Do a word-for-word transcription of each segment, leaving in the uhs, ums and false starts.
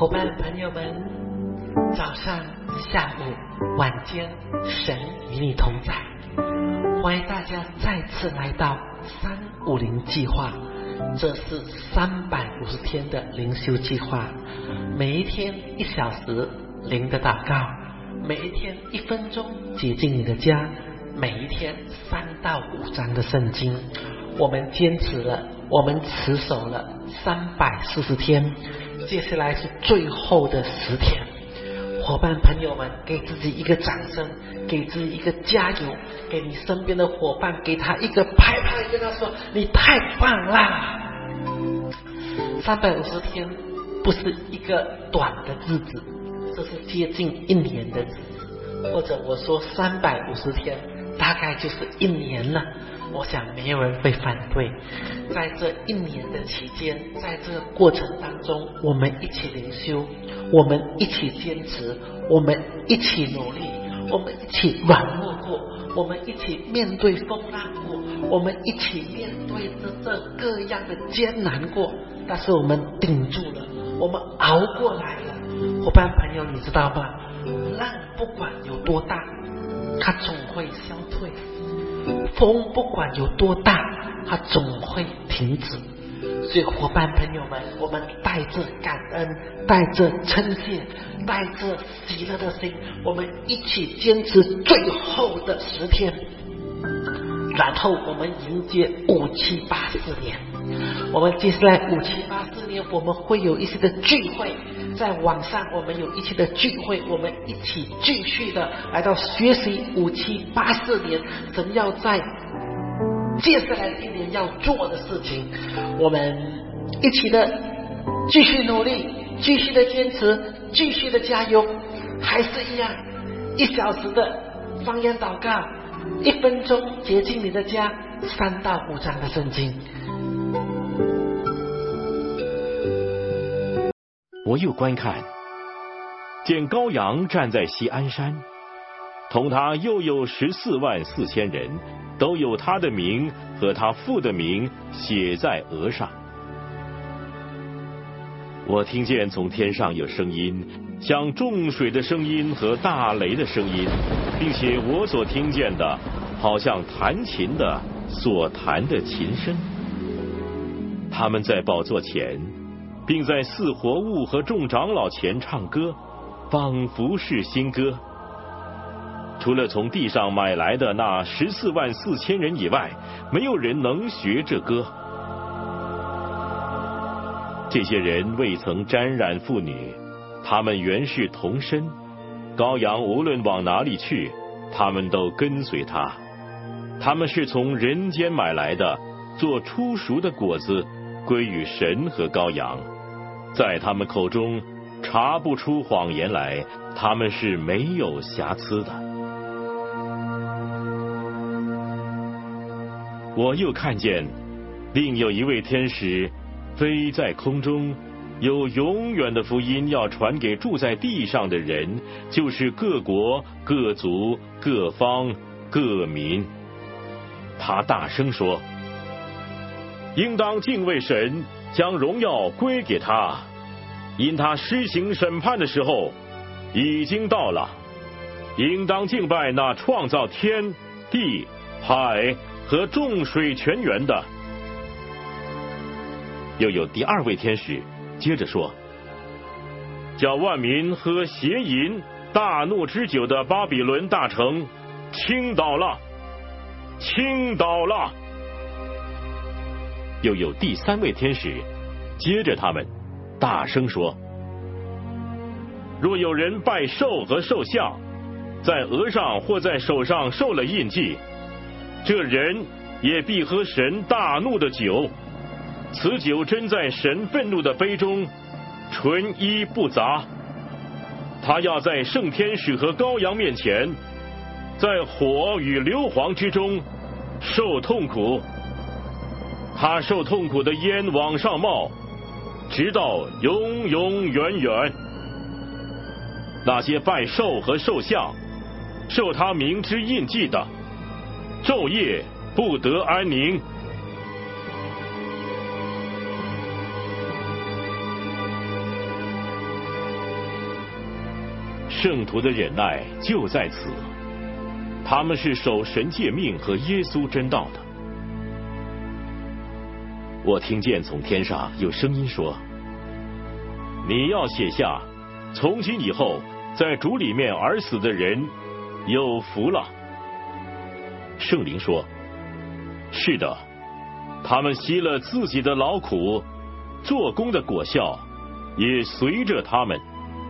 伙伴朋友们，早上、下午、晚间，神与你同在。欢迎大家再次来到三五零计划，这是三百五十天的灵修计划，每一天一小时灵的祷告，每一天一分钟接近你的家，每一天三到五章的圣经。我们坚持了，我们持守了三百四十天，接下来是最后的十天。伙伴朋友们，给自己一个掌声，给自己一个加油，给你身边的伙伴，给他一个拍拍，跟他说你太棒啦！三百五十天不是一个短的日子，这是接近一年的日子，或者我说三百五十天大概就是一年了。我想没有人会反对。在这一年的期间，在这个过程当中，我们一起灵修，我们一起坚持，我们一起努力，我们一起软弱过，我们一起面对风浪过，我们一起面对着这各样的艰难过，但是我们顶住了，我们熬过来了。伙伴朋友，你知道吗？浪不管有多大，它总会消退；风不管有多大，它总会停止。所以伙伴朋友们，我们带着感恩，带着称谢，带着喜乐的心，我们一起坚持最后的十天，然后我们迎接五七八四年。我们接下来五七八四年，我们会有一些的聚会，在网上我们有一些的聚会，我们一起继续的来到学习五七八四年神要在接下来一年要做的事情。我们一起的继续努力，继续的坚持，继续的加油，还是一样，一小时的方言祷告，一分钟接近你的家，三到五章的圣经。 我又观看，见羔羊站在锡安山，同他又有十四万四千人，都有他的名和他父的名写在额上。我听见从天上有声音，像众水的声音和大雷的声音，并且我所听见的好像弹琴的所弹的琴声。他们在宝座前，并在四活物和众长老前唱歌，仿佛是新歌。除了从地上买来的那十四万四千人以外，没有人能学这歌。这些人未曾沾染妇女，他们原是童身。羔羊无论往哪里去，他们都跟随他。他们是从人间买来的，做初熟的果子，归于神和羔羊。在他们口中查不出谎言来，他们是没有瑕疵的。我又看见另有一位天使飞在空中，有永远的福音要传给住在地上的人，就是各国、各族、各方、各民。他大声说，应当敬畏神，将荣耀归给他，因他施行审判的时候已经到了。应当敬拜那创造天地海和众水泉源的。又有第二位天使接着说，叫万民喝邪淫大怒之酒的巴比伦大城倾倒了，倾倒了。又有第三位天使接着他们大声说，若有人拜兽和兽像，在额上或在手上受了印记，这人也必喝神大怒的酒，此酒斟在神愤怒的杯中，纯一不杂。他要在圣天使和羔羊面前，在火与硫磺之中受痛苦。他受痛苦的烟往上冒，直到永永远远。那些拜兽和兽像，受他名之印记的，昼夜不得安宁。 圣徒的忍耐就在此，他们是守神诫命和耶稣真道的。我听见从天上有声音说：你要写下，从今以后在主里面而死的人有福了。圣灵说：是的，他们息了自己的劳苦，做工的果效也随着他们。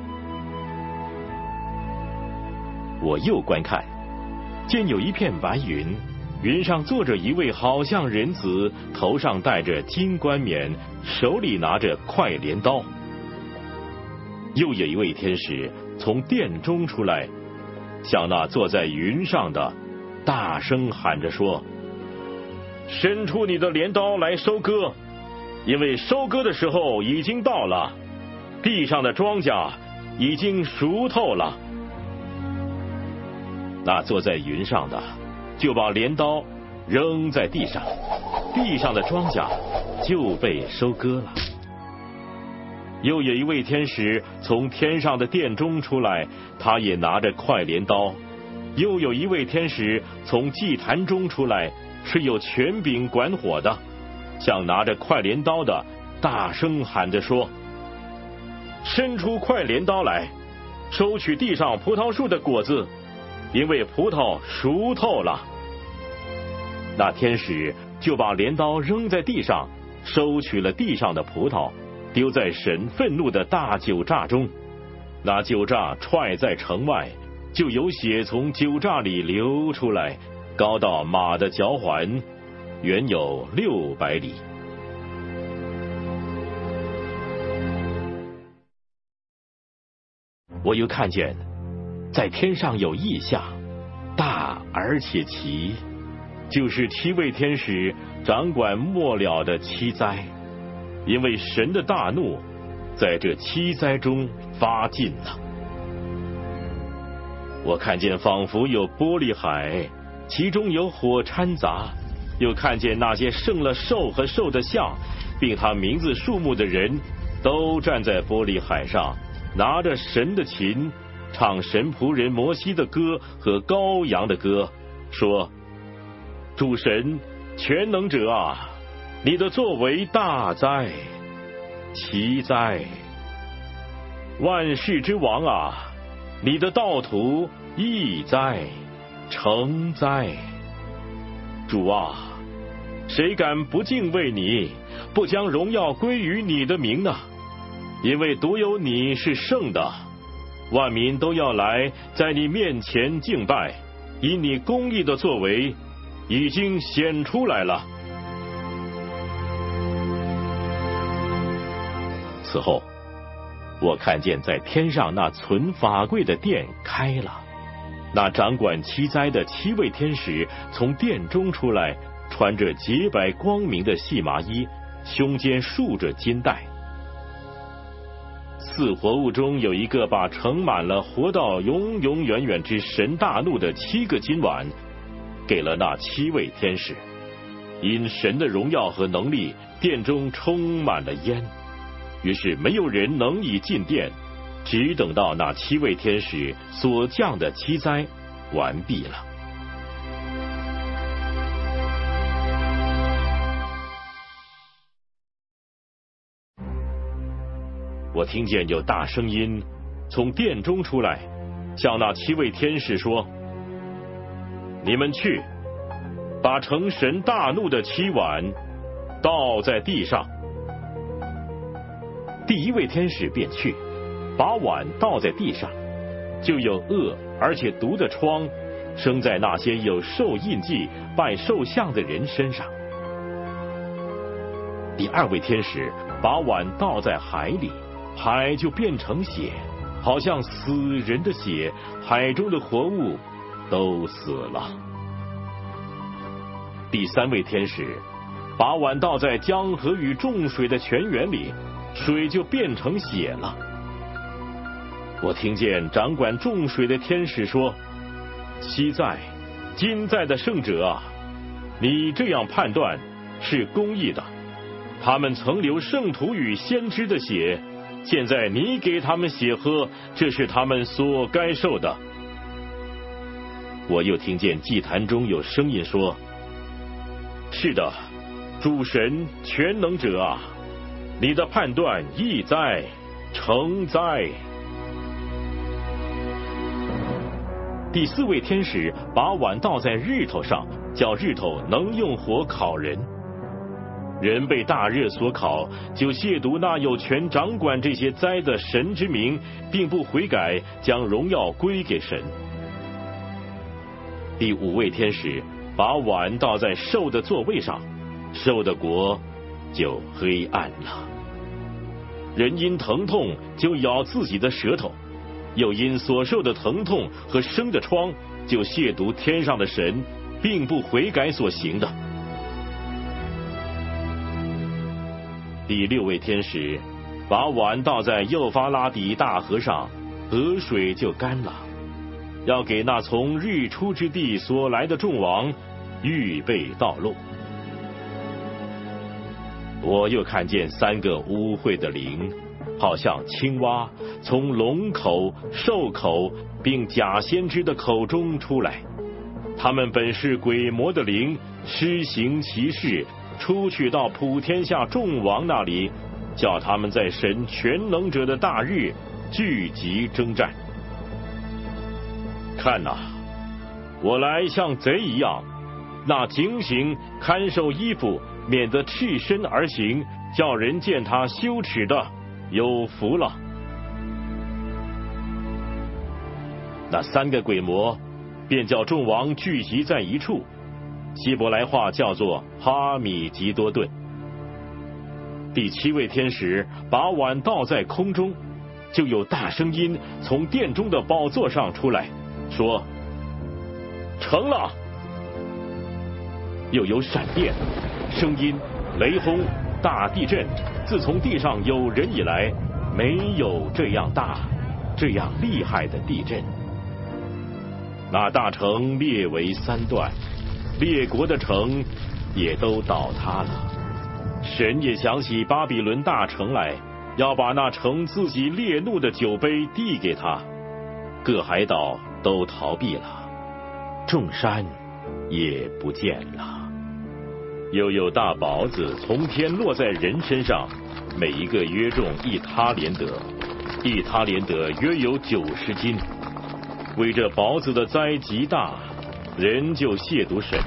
我又观看，见有一片白云，云上坐着一位好像人子，头上戴着金冠冕，手里拿着快镰刀。又有一位天使从殿中出来，向那坐在云上的大声喊着说：伸出你的镰刀来收割，因为收割的时候已经到了，地上的庄稼已经熟透了。那坐在云上的就把镰刀扔在地上，地上的庄稼就被收割了。又有一位天使从天上的殿中出来，他也拿着快镰刀。又有一位天使从祭坛中出来，是有权柄管火的，向拿着快镰刀的大声喊着说：伸出快镰刀来，收取地上葡萄树的果子，因为葡萄熟透了。那天使就把镰刀扔在地上，收取了地上的葡萄，丢在神愤怒的大酒榨中。那酒榨踹在城外，就有血从酒榨里流出来，高到马的脚环，远有六百里。我又看见在天上有异象，大而且奇，就是七位天使掌管末了的七灾，因为神的大怒在这七灾中发尽了。我看见仿佛有玻璃海，其中有火掺杂，又看见那些胜了兽和兽的像，并他名字数目的人，都站在玻璃海上，拿着神的琴，唱神仆人摩西的歌和羔羊的歌，说：主神全能者啊，你的作为大哉，奇哉！万世之王啊，你的道途义哉，诚哉！主啊，谁敢不敬畏你，不将荣耀归于你的名呢？因为独有你是圣的，万民都要来在你面前敬拜，因你公义的作为已经显出来了。此后，我看见在天上那存法柜的殿开了，那掌管七灾的七位天使从殿中出来，穿着洁白光明的细麻衣，胸间束着金带。四活物中有一个把盛满了活到永永远远之神大怒的七个金碗，给了那七位天使。因神的荣耀和能力，殿中充满了烟，于是没有人能以进殿，只等到那七位天使所降的七灾完毕了。我听见有大声音从殿中出来，向那七位天使说：你们去，把盛神大怒的七碗倒在地上。第一位天使便去，把碗倒在地上，就有恶而且毒的疮生在那些有兽印记拜兽像的人身上。第二位天使把碗倒在海里，海就变成血，好像死人的血，海中的活物都死了。第三位天使把碗倒在江河与众水的泉源里，水就变成血了。我听见掌管众水的天使说：昔在今在的圣者啊，你这样判断是公义的。他们曾流圣徒与先知的血， 现在你给他们血喝，这是他们所该受的。我又听见祭坛中有声音说：是的，主神全能者啊，你的判断义哉，诚哉。第四位天使把碗倒在日头上，叫日头能用火烤人。人被大热所烤，就亵渎那有权掌管这些灾的神之名，并不悔改，将荣耀归给神。第五位天使把碗倒在兽的座位上，兽的国就黑暗了。人因疼痛就咬自己的舌头，又因所受的疼痛和生的疮，就亵渎天上的神，并不悔改所行的。第六位天使把碗倒在幼发拉底大河上，河水就干了，要给那从日出之地所来的众王预备道路。我又看见三个污秽的灵，好像青蛙，从龙口、兽口并假先知的口中出来。他们本是鬼魔的灵，施行其事，出去到普天下众王那里，叫他们在神全能者的大日聚集征战。看哪，我来像贼一样，那警醒看守衣服，免得赤身而行，叫人见他羞耻的，有福了。那三个鬼魔便叫众王聚集在一处，希伯来话叫做哈米吉多顿。第七位天使把碗倒在空中，就有大声音从殿中的宝座上出来，说：成了。又有闪电、声音、雷轰、大地震，自从地上有人以来，没有这样大、这样厉害的地震。那大城列为三段，列国的城也都倒塌了。神也想起巴比伦大城来，要把那城自己烈怒的酒杯递给他。各海岛都逃避了，众山也不见了。又有大雹子从天落在人身上，每一个约重一他连得，一他连得约有九十斤。为这雹子的灾极大，人就亵渎神。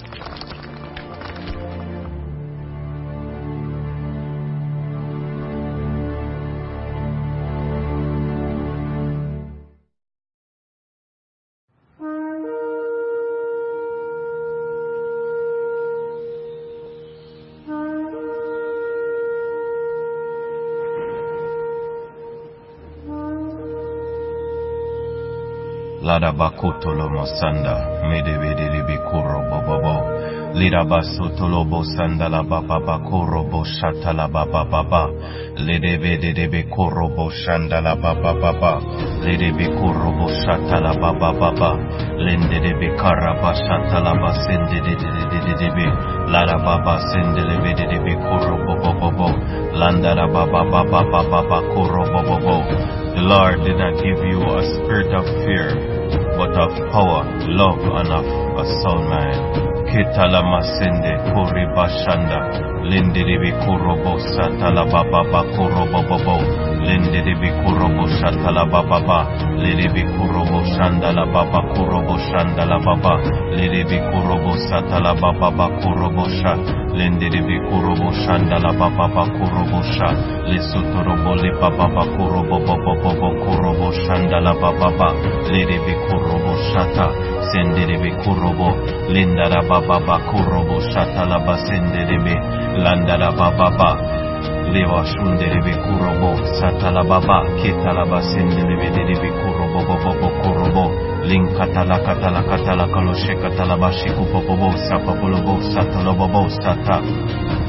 Lada bakutolo mosanda, medebede libikuro bobobo. Lida basutolo bosanda la baba bakuro boshata la baba baba. Ledebede debekuro boshanda la baba baba. Ledebekuro boshata la baba baba. Lende debekara bashata la basende debe. Lada baba sende lebede debekuro bobobo. Landa la baba baba baba kuro bobobo. The Lord did not give you a spirit of fear, but of power, love, and of a sound mind. Kitala masende kuri bashanda. Linde debi kurobo satala baba ba kurobo bobo. Linde debi kurobo satala baba ba. Linde debi kurobo shandala baba kurobo shandala baba. Linde debi kurobo satala baba ba kurobo shat. Linde debi kurobo shandala baba ba kurobo shat. Lisutorobo le baba ba kurobo bobo bobo kurobo shandala baba ba. Linde debi kurobo shata. Sende debi kurobo. Linda la baba ba kurobo shata la ba sende debi. Landa la baba ba. Leva shunde debi kurobo. Sata la baba. Kita la ba sende debi debi kurobo bobo bobo kurobo. Linkatala katala katala kaloshe katala bashiku bobo sapa bolobo satala bobo sata.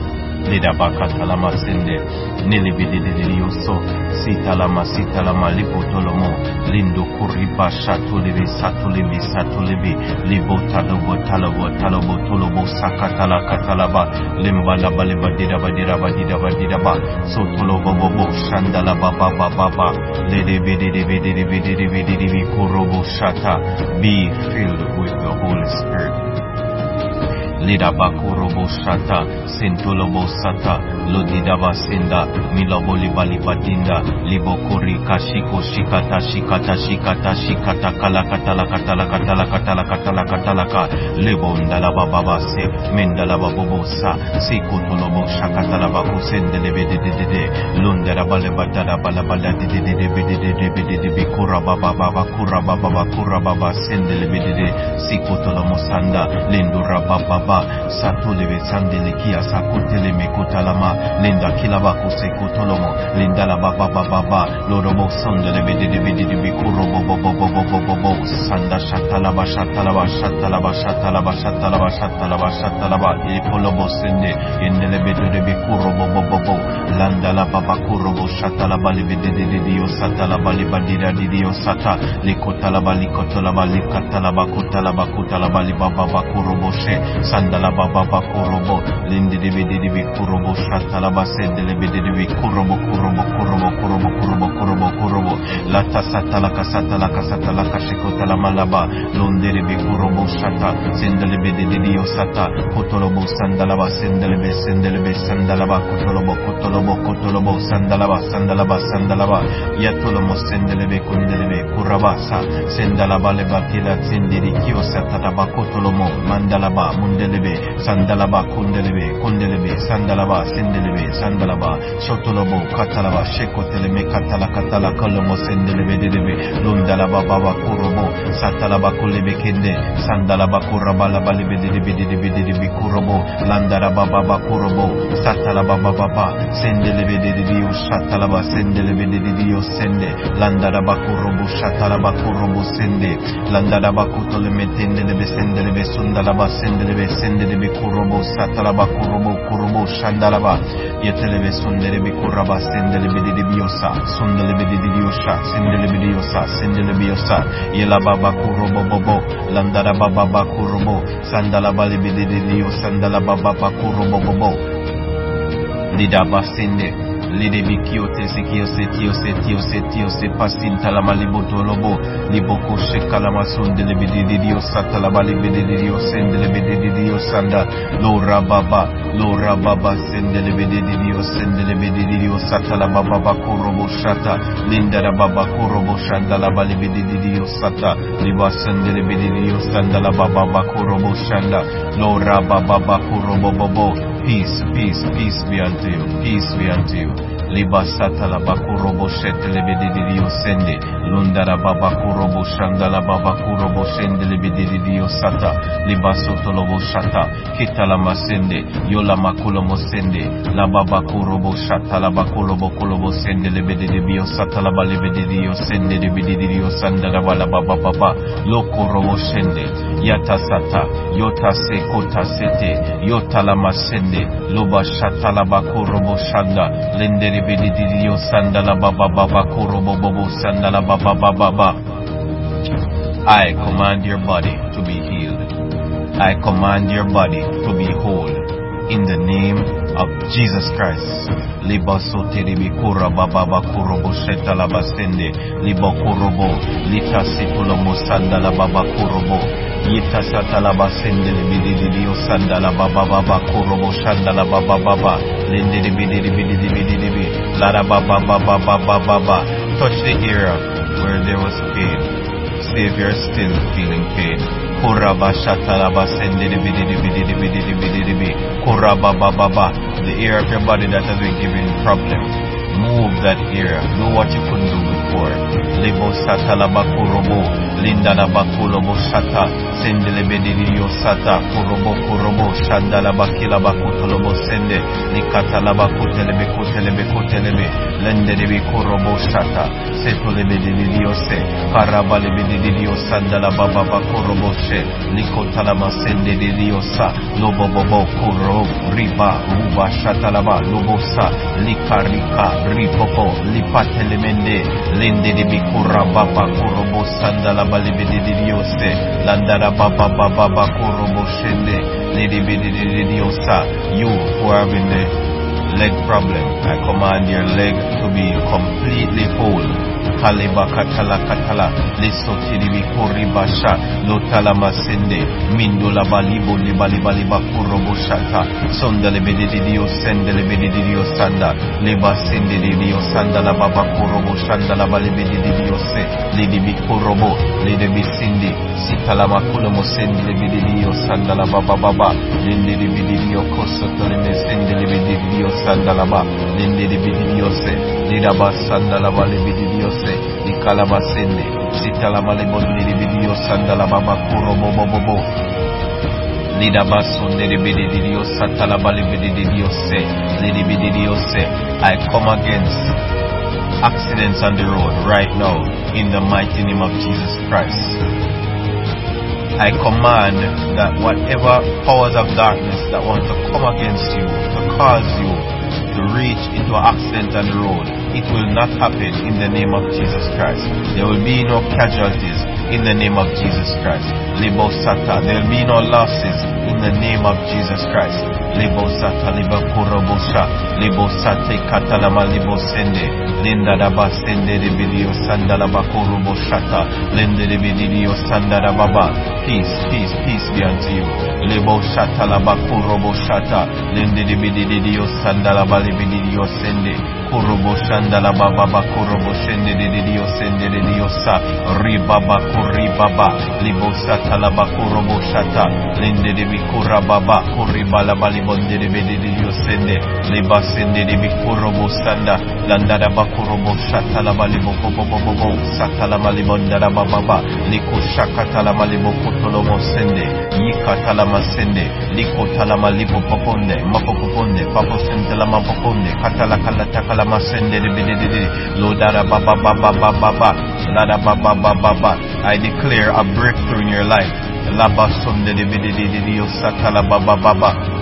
Lida bakatalama sende. Nilibidididioso. Sitalama sitalama libotolomo. Lindo kuriba shatulibi satulibi satulibi. Libo talobo talobo talobo tolobo sakatala katalaba. Limbala baliba didaba didaba didaba didaba. Sotolobo bobo shandala baba baba. Lidibididibididibididibididibidi kurobo shata. Be filled with the Holy Spirit. Lida bakurobo shata, sentolobo sata, lodidaba senda, miloboli balibadinda, libokuri kashiko shikata shikata shikata shikata kalakatala katala katala katala katala katala ka, lebonda baba se, mendala babosa, sikotolobo shakatala baku sendele bedede, lundara balebadara balabada dede bedede bedede bikura baba baba kura baba bakura baba sendele bedede, sikotolomo sanda, lendura baba Satuleve Sandele Kia Sakutele Mekotalama, Linda Kilabaku Sekotolomo, Linda la Baba Baba, Lorobo Sondele Bede Bede Bikuro Bobo Bobo Bobo, Sanda Shatalaba Shatalaba Shatalaba Shatalaba Shatalaba Shatalaba Shatalaba, Epolobo Sende, Indele Bede Bikuro Bobo Bobo, Landa la Baba Kurobo Shatalaba Libede Dio Satalaba Libadira Dio Sata, Likotalaba Likotolaba Likatalaba Kutalaba Kutalaba Libaba Kurobo She, Sandala Baba Kurobo, Lindi Divi Kurobo, Shatalaba Sendele Bidi Kurobo, Kurobo, Kurobo, Kurobo, Kurobo, Kurobo, Kurobo, Lata Satalaka Satalaka Satalaka Shikotala Malaba, Lundere Kurobo Shata, Sendele Bidi Sata, Kotolobo Sandalaba, Sendele Sendele Sandalaba, Kotolobo, Kotolobo, Kotolobo, Sandalaba, Sandalaba, Sandalaba, Yatolomo Sendele Kundele, Kurabasa, Sendalaba Lebatila, Sendiri Kiosata, Kotolomo, Mandalaba, Mundelebe, Sandalaba, Kundelebe, Kundelebe, Sandalaba, Sendelebe, Sandalaba, Shotolobo, Katalaba, Shekoteleme, Katala, Katala, Kolomo, Sendelebe, Delebe, Lundalaba, Baba, Kurobo, Satalaba, Kulebe, Kende, Sandalaba, Kurabala, Balebe, Debe, Debe, Debe, Kurobo, Landaraba, Baba, Kurobo, Satalaba, Baba, Sendelebe, Dio, Shatalaba, Sendelebe, Dio, Sende, Landaraba, Kurobo, Shatalaba, Kurobo, Sende, Landaraba, Kutoleme, Tendelebe, Sendelebe, Sundalaba, Sendelebe, Sendelebe, Kurobo, Satalaba, Kurobo, Kurobo, Shandalaba, Yetelebe, Sundelebe, Kuraba, Sendelebe, Dibiosa, Sundelebe, Dibiosa, Sendelebe, Diosa, Sendelebe, Diosa, Yelababa, Kurobo, Bobo, Landaraba, Baba, Kurobo, Sandalaba, Libe, Dio, Sandalaba, Baba, Kurobo, Bobo, Lidaba, Sende, Lidebi Kiote, Sekiose, Tiose, Tiose, Tiose, Pasinta, la Maliboto, Lobo, Liboko, Shekalama, Sundelebe, Dio, Satalaba, Libe, Dio, Sendelebe, Dio, Sanda, Lora Baba, Lora Baba, Sendelebe, Dio, Sendelebe, Dio, Satalaba, Baba, Kurobo, Shata, Linda, Baba, Kurobo, Shanda, Libe, Dio, Sata, Liba, Sendelebe, Dio, Sandala, Baba, Kurobo, Shanda, Lora Baba, Kurobo, Bobo, peace, peace, peace be unto you, peace be unto you. Liba Satala Bakurobo Shetelebedidio Sende, Lundara Baba Kurobo Shandala Baba Kurobo Shendelebidio Sata, Liba Sotolobo Shata, Kitala Masende, Yola Makulomo Sende, La Baba Kurobo Shata, La Bakulobo Kulobo Sende Lebedio Sata, La Balebedio Sende Lebedio Sandara Baba Baba, Loko Robo Shende, Yata Sata, Yota Sekota Sete, Yota Lama Sende, Loba Shata La Bakurobo Shanda, Lende Didio Sandala Baba Baba Kurobo Bobo Sandala Baba Baba. I command your body to be healed. I command your body to be whole. In the name of Jesus Christ. Liba Soteribi Kura Baba Kurobo Shetala Basende, Liba Kurobo, Lita Situlomo Sandala Baba Kurobo, Yita Satala Basende, Libidio Sandala Baba Baba Kurobo Shandala Baba Baba, Lindi Bidi Bidi Bidi, Lara Baba Baba Baba Baba. Touch the area where there was pain. See if you're still feeling pain. Kuraba Shatalaba Sende Bidi Bidi Bidi Bidi Bidi, Kuraba Baba, the area of your body that has been giving problems. Move that area. Do what you couldn't do before. for. Lebo sata la bakurobo. Linda la bakulobo shata. Sendele bedidio sata. Kurobo kurobo. Shanda la bakila bakutolobo sende. Likata la bakutelebe kutelebe kutelebe. Lende de bikurobo shata. Setole bedidio se. Karabale bedidio sanda la baba bakurobo she. Likota la masende de diosa. Lobo bobo kuro. Riba. Ruba shata la ba. Lobosa. Lika rika. Ripopo. Lipatelemende. Lende de bikura baba kurobo sanda la bale bedidio se. Landara baba baba bakurobo shende. Lady bidididiosa. You who are having the leg problem, I command your leg to be completely whole. Kaliba katala katala. Liso tiribi koribasha. Lotala masende. Mindula balibo libali baliba kurobo shata. Sondale bedidio sendele bedidio sanda. Liba sende dio sanda la baba kurobo shanda la bali bedidio se. Lidi bi kurobo. Lidi bi sindi. Sitala makulo mo sendele bedidio sanda la baba baba. Lindi di bedidio kosoto le me sendele bedidio sanda la ba. Lindi di bedidio se. Lida ba sanda la bali bedidio se. Di kalaba sende. Sitala malebo lidi bedidio sanda la baba kurobo bobo bo. Lida baso lidi bedidio satala bali bedidio se. Lidi bedidio se. I come against accidents on the road right now in the mighty name of Jesus Christ. I command that whatever powers of darkness that want to come against you, to cause you to reach into an accident on the road, it will not happen in the name of Jesus Christ. There will be no casualties in the name of Jesus Christ. Libo Sata, there will be no losses in the name of Jesus Christ. Libo Sata, Libo Kurobosha, Libo Sate Katalama, Libo Sende, Linda Daba Sende de Video Sandalaba Kuroboshata, Linda de Video Sandarababa. Peace, peace, peace be unto you. Libo Shata Laba Kuroboshata, Linda de Video Sandalaba Libidio Sende, Kuroboshanda Baba Kuroboshende de Dio Sende de Diosa, Ribaba Kuribaba, Libo Sata Laba Kuroboshata, Linda de Bikura Baba, Kuribala Balibonde de Dio Sende, Liba Sende de Bikurobo Sanda, Landada Bakurobo Shata la Balibo Bobo, Satala Malibonda Baba, Liko Shakata la Malibo Kotolomo Sende, Yikata la Masende, Liko Talama Libo Poponde, Mapoponde, Papo Sentela Mapoponde, Katala Kalata la Masende de Bididi, Lodara Baba Baba Baba, Lada Baba Baba. I declare a breakthrough in your life. Laba Sunde de Bididi, Satala Baba Baba.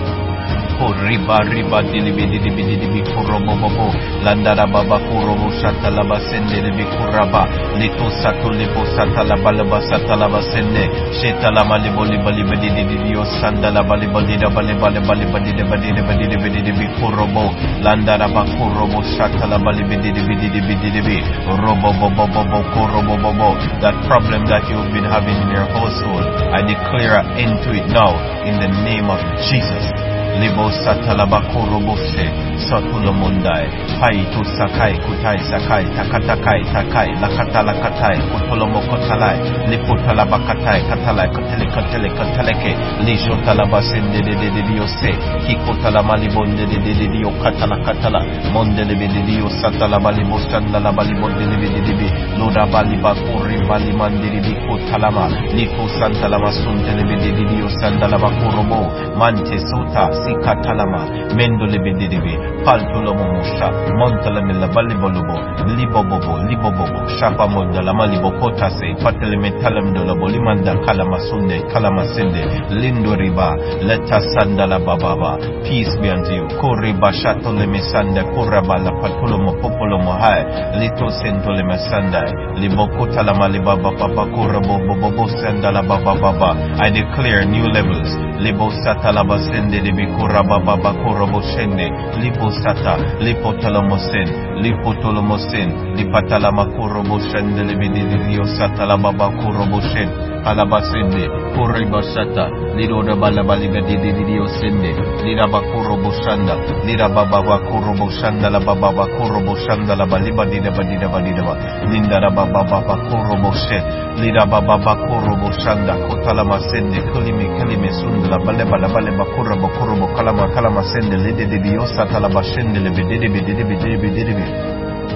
Riba riba dilibi dilibi dilibi kurobo bobo landara baba kurobo shata laba sende libi kuraba lito sato libo sata laba laba sata laba sende sheta lama libo liba liba dilibi sanda laba liba liba liba liba liba liba liba liba liba kurobo landara baba kurobo shata laba liba liba liba liba robo bobo bobo kurobo bobo. That problem that you've been having in your household, I declare an end to it now in the name of Jesus. Libo satalaba koroboshe satulo mondai hai tu sakai kutai sakai takatakai takai lakata lakatai kutolomo kotalai lipotala bakatai katalai kotele kotele koteleke lisho talaba sende de de diose hikotala malibonde de de dio katala katala monde de de dio satalaba libo sandala balibonde de de de loda baliba kuri balimandiri bi kotalama lipo santalama sunte de de dio sandala bakorobo mante sota Katalama, Mendole Bedibi, Paltolomo Musha, Montalamilla Balibolobo, Libobobo, Libobobo, Shapa Mondala Malibo Kotase, Patelemetalam Dolabo, Limanda Kalamasunde, Kalamasende, Lindoriba, Leta Sandala Bababa, peace be unto you, Koriba Shatole Mesanda, Korabala Patolomo Popolomo Hai, Lito Sentole Mesanda, Libokota la Malibaba Papa Korabo Bobo Sandala Baba Baba. I declare new levels, Libo Satalaba Sende de Bikuraba Baba Korobo Shende, Lipo Sata, Lipo Tolomosen, Lipo Tolomosen, Lipatalama Korobo Shende, Libidio Satalaba Korobo Shen, Alabasende, Koriba Sata, Lido de Balabaliga Didio Sende, Lidaba Korobo Shanda, Lidaba Baba Korobo Shanda, La Baba Korobo Shanda, La Baliba Dida Badida Badida, Linda Baba Baba Korobo Shen, Lidaba Baba Korobo Shanda, Kotalama Sende, Kulimi Kalime Sundala, Baleba Baleba Korobo Korobo Kalama Kalama Sende, Lede Dio Satalaba Shende, Lebede Bede Bede Bede Bede.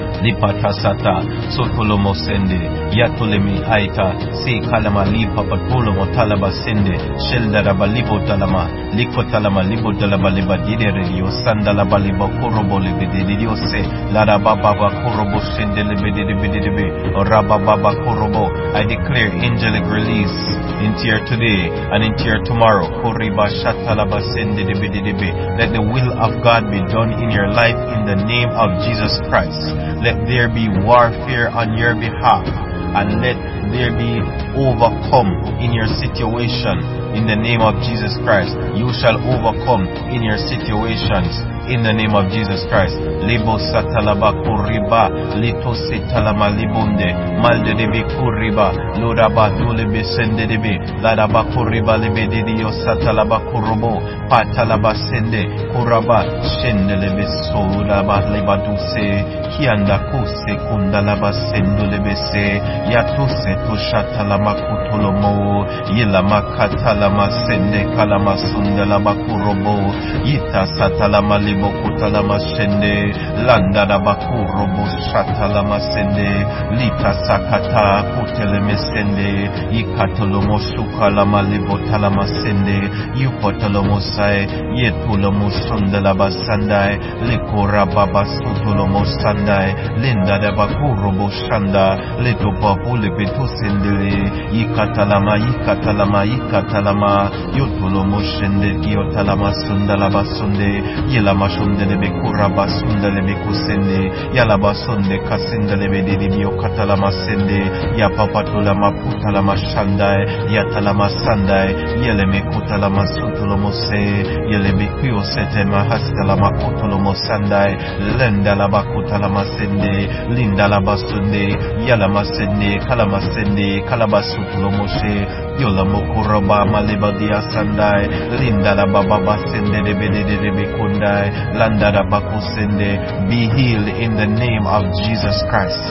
Lipatasata, Sotolomo Sende, Yatolemi Aita, Se Kalama Lipa Patolomo Talaba Sende, Sheldaraba Libo Talama, Liko Talama Libo Talaba Liba Diderio, Sandalaba Liba Korobo Libidio Se, Lada Baba Korobo Sende Libidibidibid, or Rabba Baba Korobo. I declare angelic release into your today and into your tomorrow. Koriba Shatalaba Sende Libidibi. Let the will of God be done in your life in the name of Jesus Christ. Let there be warfare on your behalf, and let there be overcome in your situation in the name of Jesus Christ. You shall overcome in your situations in the name of Jesus Christ. Libo satalaba kuriba, lito sitalama libunde, malde debe kuriba, lodaba dulebe sende debe, ladaba kuriba lebe didio satalaba kurobo, patalaba sende, kuraba, shende lebe solaba leba duse, kianda kuse kundalaba sendo lebe se, yatuse tushatalama kutolomo, yilama katalama sende kalama sundalaba kurobo, yita satalama libo Kutalama Sende, Landa Bakuro Shatalama Sende, Lita Sakata, Kuteleme Sende, Ikatolomo Sukalama Libotalama Sende, Yupotolomo Sai, Yetulomo Sundalaba Sandai, Likora Baba Sutulomo Sandai, Linda de Bakuro Shanda, Lito Babule Betu Sendele, Ikatalama, Ikatalama, Ikatalama, Yutulomo Shende, Yotalama Sundalaba Sunde, Yelama Shundele Kuraba Sundele Kusende, Yalaba Sunde Kasindele Didio Katalama Sende, Yapapatulama Putalama Shandai, Yatalama Sandai, Yeleme Kutalama Sutulomose, Yeleme Kyo Setema Hastalama Kutulomo Sandai, Lenda Laba Kutalama Sende, Linda Laba Sunde, Yalama Sende, Kalama Sende, Kalabasutulomoshe, Yolamo Kuraba Malibadia Sandai, Linda Laba Baba Sende de Bede Kundai, Landa Baku Sende. Be healed in the name of Jesus Christ.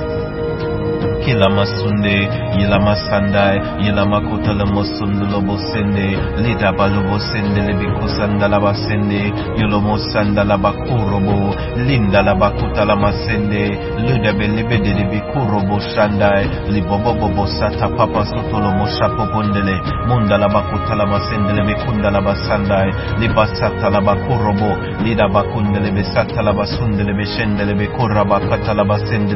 Kilama Sunde, Yilama Sandai, Yilama Kutalamo Sundulobo Sende, Lida Balubo Sende, Lebiku Sandalaba Sende, Yolomo Sandalaba Kurobo, Linda Labakutalama Sende, Luda Belibede Libikurobo Shandai, Libobobo Sata Papa Sotolomo Shapopondele, Munda Labakutalama Sende, Lebekunda Laba Sandai, Libasata Labakurobo, Lida Bakundele Besata Laba Sundele Beshendele Bekuraba Katalaba Sende,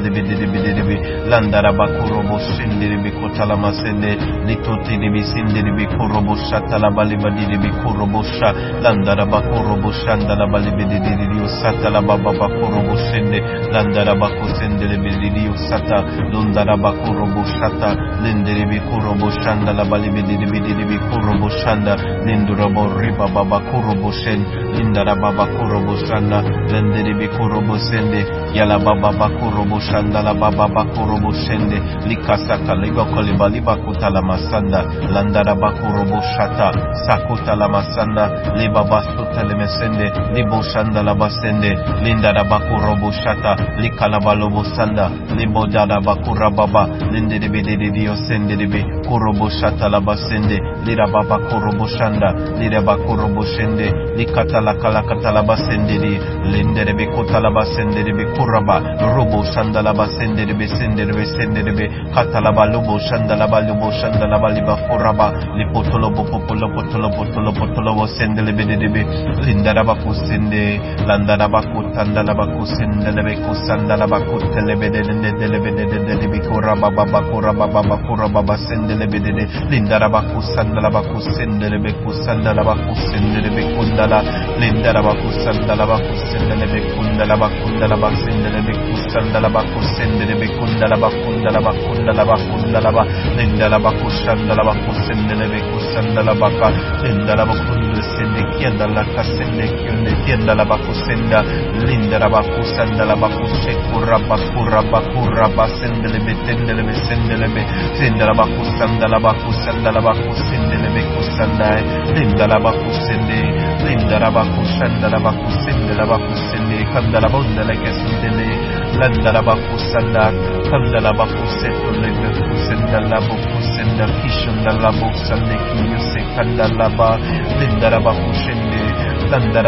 Lebede Landa Bakurobo Sende Bikotalama Sende, Litote de Bisinde de Bikurobo Shatala Balibadi de Bikurobo Sha, Landara Bakurobo Shandala Balibidi de Dio Satala Baba Bakurobo Sende, Landara Baku Sende de Bidio Sata, Lundara Bakurobo Shata, Lindere Bikurobo Shandala Balibidi de Bidi de Bikurobo Shanda, Lindurabo Riba Baba Kurobo Shen, Lindara Baba Kurobo Shanda, Lendere Bikurobo Sende, Yala Baba Bakurobo Shandala Baba Bakurobo Shende, Likasaka Liba Koliba Liba Kutala Masanda, Landara Bakurobo Shata, Sakuta la Masanda, Liba Bastuta Lemesende, Libo Shanda la Basende, Lindara Bakurobo Shata, Likalaba Lobo Sanda, Libo Dada Bakura Baba, Linde de Bede de Dio Sende de Be, Kurobo Shata la Basende, Lira Baba Kurobo Shanda, Lira Bakurobo Shende, Likatala Kalakatala Basende, Linde de Be Kutala Basende de Be Kuraba, Robo Shanda la Basende de Be Sende de Be Sende de Be, Katalaba Lubo Shandalaba Lubo Shandalaba Liba Kuraba, Lipotolobo Popolo Potolo Potolo Potolo Sende de Be de Be, Lindarabaku Sende, Landarabaku Tandalabaku Sende de Be Kusandalabaku Telebede de Lebede de Be Kuraba Baba Kuraba Baba Kuraba Sende de Be de Lindarabaku Sandalabaku Sende de Be Kusandalabaku Sende de Be Kundala, Lindarabaku Sandalabaku Sende de Be Kundala Kundala Sende de Be Kusandalabaku Sende de Be Kundala Kundala Kundala Kundala Lindala Bakushanda Bakusende Bekusanda Baka, Lindala Bakundu Sende Kiandala Kasende Kyunde Kiandala Bakusenda, Lindala Bakusanda Bakushe Kuraba Kuraba Kuraba Sendele Betendele Sendele Sendala Bakusanda Bakusanda Bakusende Bekusanda, Lindala Bakusende, Lindala Bakushanda Bakusende Bakusende, Kandala Bundala Kesundele, Landala Bakusanda, Kandala Bakuseto Lebekusenda Labokusenda Kishanda Labosande Kiyuse Kandalaba, Lindala Bakushende, Landala Bakus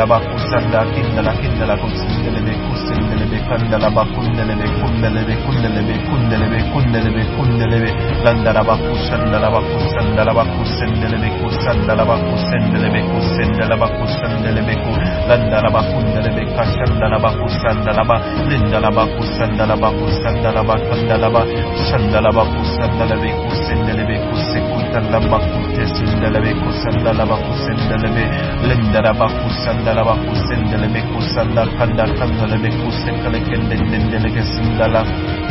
sanda kindala kindala kusindelebe kusindelebe kandala bakundelebe kundelebe kundelebe kundelebe kundelebe kundelebe landala bakusandala bakusandala bakusendelebe kusandala bakusendelebe kusendala bakusendelebe ku landala bakundelebe kasandala bakusandala ba lindala bakusandala bakusandala bakandala ba sandala bakusandala be kusendelebe kusekutala bakutesindelebe kusandala bakusendelebe lindala bakusandala bakusendelebe kusandala kanda kandelebe kusekale kendendelebe sindala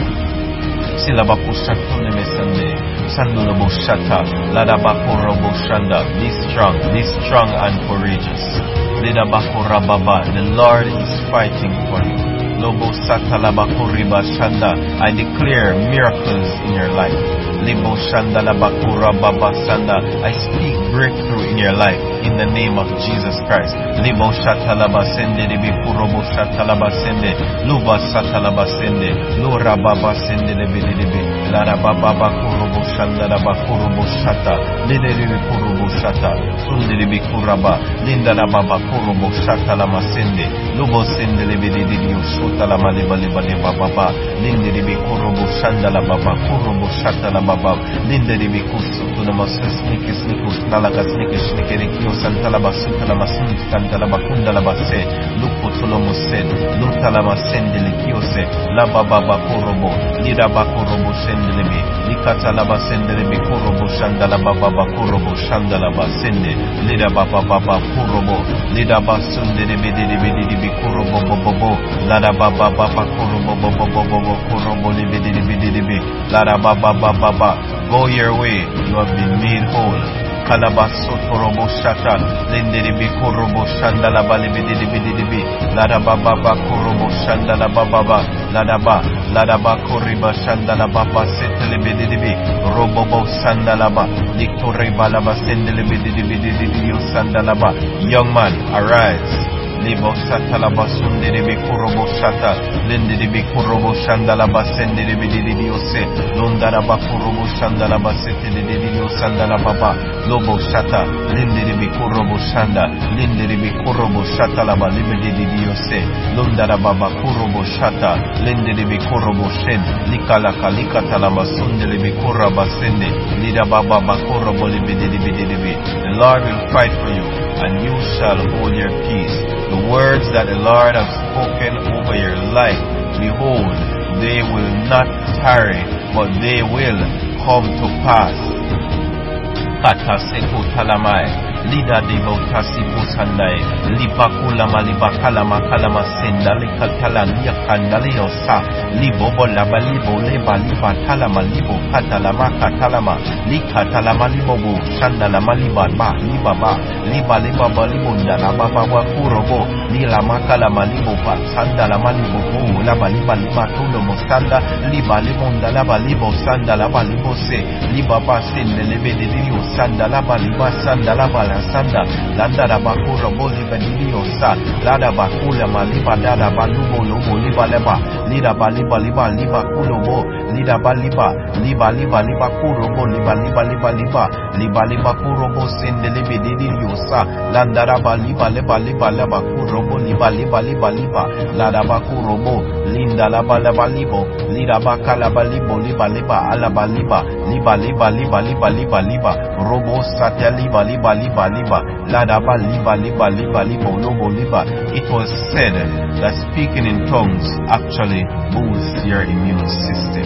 Silaba Pushatune Mesande, Sandula Boshata, Lada Bakura Boshanda, be strong, be strong and courageous. Lida Bakura Baba, the Lord is fighting for you. Lobo Satalaba Kuriba Shanda, I declare miracles in your life. Libo Shanda Labakura Baba Sanda, I speak breakthrough in your life in the name of Jesus Christ. Libo Shatalaba Sende, Libi Kurobo Shatalaba Sende, Luba Satalaba Sende, Lura Baba Sende, Libi Libi, Lara Baba Kurobo Shanda Labakurobo Shata, Libi Kurobo Shata, Sundi Libi Kuraba, Linda Baba Kurobo Shata Lama Sende, Lubo Sende Libi Libi Shutala Maliba Liba Liba Baba, Lindi Libi Kurobo Shanda Baba, Kurobo Shata Baba, Linda Libi Kusutu Namasu Sniki Snikus, Nalaga Sniki Snikiri Kio Santalaba Sutalama Suntantalaba Kundalaba Se, Luputolomo Sen, Lutalama Sendeli Kiose, Laba Baba Kurobo, Lida Bakurobo Sendelibi, Likatalaba Sendelibi Kurobo Shandalaba Baba Kurobo Shandalaba Sende, Lida Baba Baba Kurobo, Lida Basundelibi Dibi Kurobo Bobo, Lada Baba Baba Kurobo Bobo Bobo Kurobo Libi Dibi, Lada Baba Baba go your way, you have been made whole. Kalabaso Torobo Shata, Lindiribi Kurobo Shandala Balibidibi, Ladaba Baba Kurobo Shandala Baba, Ladaba, Ladaba Kuriba Shandala Baba Setelebidibi, Robobo Sandalaba, Victory Balaba Sendelibidibi Sandalaba. Young man, arise. Libo Satalaba Sundiribi Kurobo Shata, Lindiribi Kurobo Shandalaba Sendiribi Didiose, Lundaraba Kurobo Shandalaba Setilidio Sandalaba, Lobo Shata, Lindiribi Kurobo Shanda, Lindiribi Kurobo Shatalaba Libidiose, Lundaraba Kurobo Shata, Lindiribi Kurobo Shen, Likala Kalika Talama Sundiribi Kuraba Sende, Lida Baba Kurobo Libidibi. The Lord will fight for you, and you shall hold your peace. The words that the Lord has spoken over your life, behold, they will not tarry, but they will come to pass. Kataseko talamai, Lida debo tasipo sandai, Lipakula maliba kalama kalama senda, Likatala lia kandali osa, Libo bolaba libo leba liba talama libo katalama katalama, Likatalama libo bu, Shandalama liba ba, liba ba, Liba liba ba libo ndalama bawa kurobo, Lila makalama libo ba, Sandalama libo bu, Laba liba liba tulo mostanda, Liba libo ndalaba libo sandalaba libo se, Liba ba sende lebe de dio sandalaba liba sandalaba la sanda, Landa da bakura bo liba dio sa, Lada bakula maliba dada balubo lobo liba leba, Lida ba liba liba liba kulobo, Lida ba liba, liba liba liba kurobo, liba liba liba liba, liba liba kurobo sende lebe de dio sa, Landa da ba liba leba liba leba kurobo, liba liba liba liba, Lada ba kurobo, Linda laba leba libo, Lida ba kalaba libo liba liba alaba liba, liba liba liba liba liba liba, robo satya liba liba liba liba, Lada ba liba liba liba libo lobo liba. It was said that speaking in tongues actually boosts your immune system.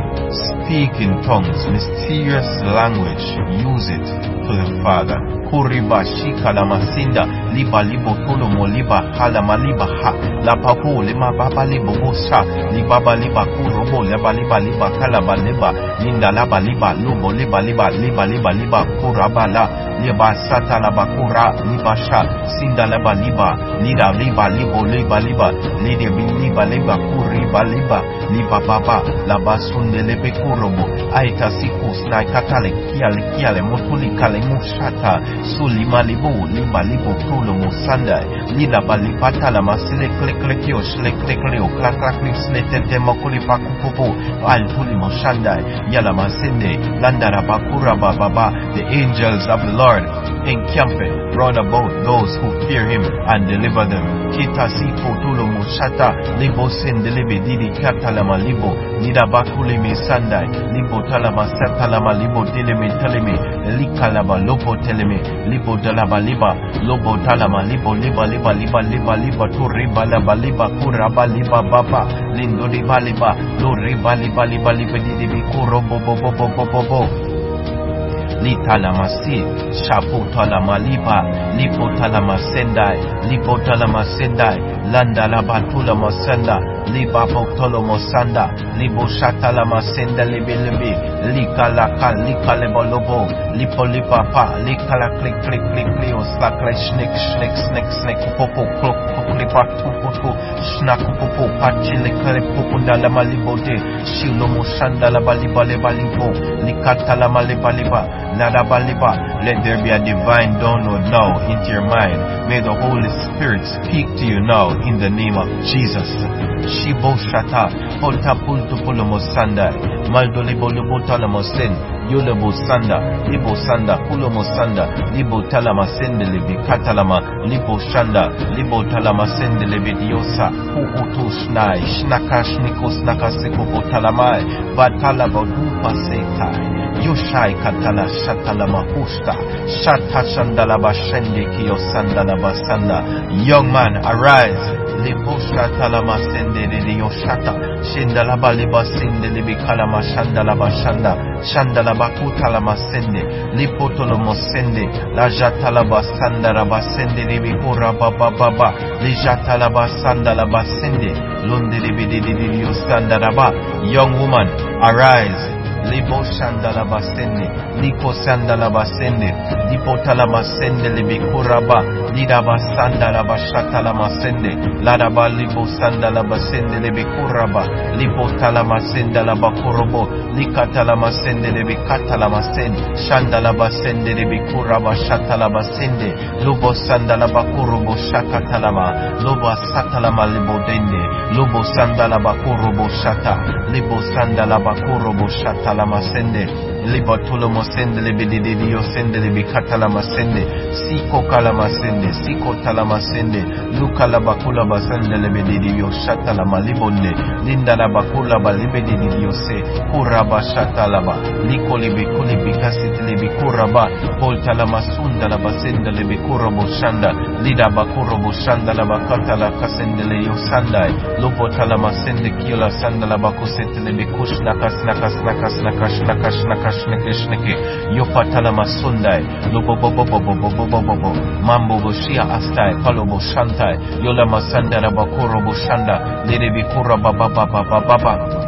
Speak in tongues, mysterious language, use it to the Father. Kuriba shika la masinda, liba libo tolomo liba halama liba ha, la papo lima baba libo bosa, libaba liba kurobo leba liba liba kalaba liba, linda laba liba lubo liba liba liba liba liba kuraba la, liba sata laba kura liba sha, sinda laba liba, lida liba libo liba liba, lide liba liba kuriba liba, liba baba laba sunde lebe kurobo, aita sikus na katale kiale kiale motuli kale mushata, Sulima libo, lima libo, kulo musanda, lida balipata la masile klekrekio, shlekrekleo, klakraklio, sletete makuli pakupupu, al tuli moshanda, yala masende, landara bakura bababa, the angels of the Lord encampeth round about those who fear him and deliver them. Kita sipo tulo mushata libo sendelibe didi katalama libo nida bakulimi sandai libo talama satalama libo dilimi telemi likalaba lobo telemi libo dalaba liba lobo talama libo liba liba liba liba liba tu riba laba liba kuraba liba baba lindo riba liba lo riba liba liba liba didi bikuro bo bo bo bo bo bo bo Litalamasi, Shapotalamaliba, Lipotalamasendai, Lipotalamasendai, Landalabatula Mosenda, Liba Potolo Mosanda, Libo Shatalamasenda Libilibi, Likalaka, Likalebolobo, Lipo Lipapa, Likala click click click Leo Slakle Schnick Schnick Snick Snick Popo Clock Clippa Pupu Snack Popo Pachi Likale Pupundala Malibode, Shilomo Shandala Baliba Lebalibo, Likatala Malibaliba. Let there be a divine download now into your mind. May the Holy Spirit speak to you now in the name of Jesus. Shibo Shata, Polta Pultu Pulomosanda, Maldo Libo Libo Talamosen, Yulebo Sanda, Libo Sanda, Pulomosanda, Libo Talamasende Libi Katalama, Libo Shanda, Libo Talamasende Libi Diosa, Puutu Shnai, Shnakash Nikos Nakaseko Talamai, Batalaba Dupa Setai. Yushai katala shatala mahusta shata shandala bashende kiyo sandala basanda. Young man, arise. Lipo shatala masende de yoshata shindala baliba sende libi kalama shandala bashanda shandala bakutala masende lipo tolo mosende la jatala basanda rabasende libi kura baba baba li jatala basanda la basende lunde libi de de yosanda raba. Young woman, arise. Libo shandala basende, Liko sandala basende, Lipo talamasende libi kuraba, Lidaba sandala bashatala masende, Ladaba libo sandala basende libi kuraba, Lipo talamasende la bakurobo, Likatala masende libi katala masende, Shandala basende libi kuraba shatala basende, Lubo sandala bakurobo shakatalama, Lubo satalama libo dende, Lubo sandala bakurobo shata, Libo sandala bakurobo shata. Masende, Liba Tulomo Sende, Libidio Sende, Libicatala Masende, Siko Kalamasende, Siko Talamasende, Luca Labacula Basende, Libidio Shatala Malibonde, Linda Labacula Balibidio Se, Kuraba Shatalaba, Liko Libiculi Bicasit Libicuraba, Poltala Masunda Labasende, Libicurabo Shanda, Lida Bacuro Bushanda Labacata La Casende Leo Sandai, Lupo Talamasende Kila Sanda Labacuset Libikushna Casnakas Nakas. Nakash nakash nakash nakash nake yopatala masundai lobo bobo bobo bobo bobo mambo boshia astai palobo shantai yola masanda rabakuro boshanda lede bikura baba baba baba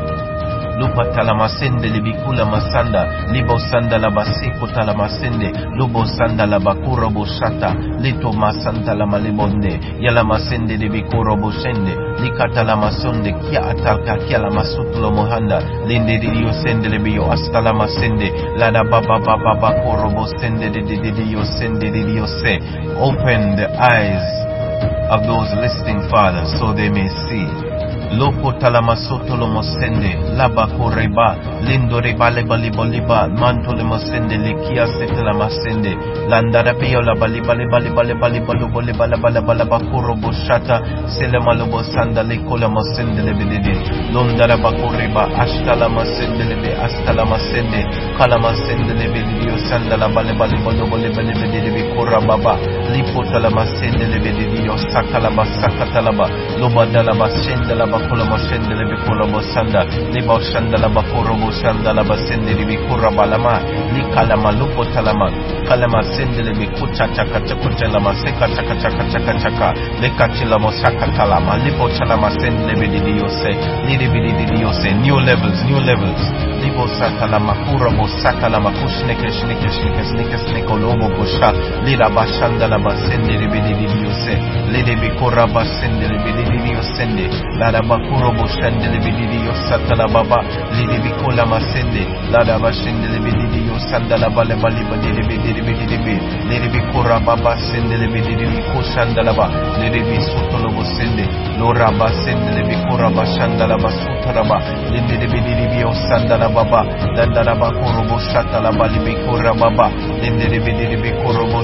Lupa talamasende libikula masanda libo sanda la basiko talamasende lubo sanda la bakura boshata lito masanta la malibonde yala masende libikura boshende likata la masonde kia atalka kia la masutulo mohanda linde diyo sende libiyo asta la masende lada baba baba bakuro bosende diyo sende diyo se. Open the eyes of those listening, Father, so they may see. Lopo talamasoto lo mosende, laba koreba, lindo reba leba libo liba, manto le mosende, likia sete la masende, landara peo la baliba liba liba liba liba lobo liba liba liba liba kuro boshata, selema lobo sanda liko la mosende lebedede, londara bakoreba, ashta la masende lebe, asta la masende, kala masende lebedede, sanda la baliba liba lobo liba lebedede, bikura baba, lipo talamasende lebedede, saka la basaka talaba, loba dala basende la Kula masende le bikula bosanda liba shanda la bakuro bosanda la basende le bikura balama likala malupo talama kalama sende le bikucha chaka chaka la maseka chaka chaka chaka chaka lekachila mosaka talama lipo chalama sende le bidiyo se lidi bidiyo se new levels new levels libo sata la makura bosaka la makushneke shneke shneke shneke sneko lobo bosha lida bashanda la basende le bidiyo se lidi bikura basende le bidiyo sende lada bakuro boshende le bidiyo satala baba lidi bikola masende lada bashende le bidiyo sandala bale bali bali bidi bidi bidi lidi bikura baba sende le bidiyo koshanda la ba lidi bisutolo bosende lora basende le bikura bashanda la basutara ba lidi bidiyo sandala baba landala bakuro boshata la bali bikura baba lidi bidiyo bikuro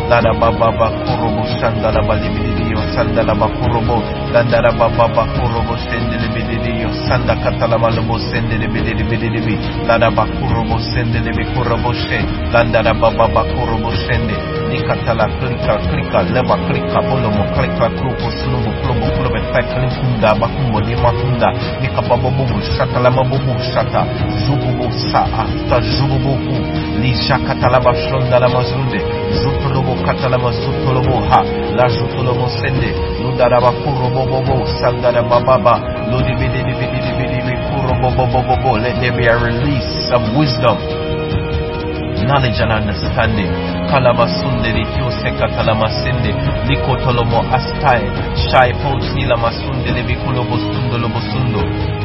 Lada baba bakurobo shandala balibidio sandala bakurobo landara baba bakurobo sendele bidio sanda katala malobo sendele bidio lada bakurobo sendele bikurobo she landara baba bakurobo sende nikatala klika klika leba klika bolomo klika klubo slubo klubo klubo tekli kunda bakumbo ni makunda nikababo bubu shata lama bubu shata zububu sa afta zububu li shakatala bashonda la mazunde zutolobo katala mazutolobo ha la zutolobo sende ludara bakurobo bobo sandara bababa ludi bidi bidi bidi bidi kurobo bobo bobo. Let there be a release of wisdom, knowledge and understanding. Kalabasunde rikyose katalamasende likotolomo astai shai pouchi la masunde lebikulobo sundo lobo sundo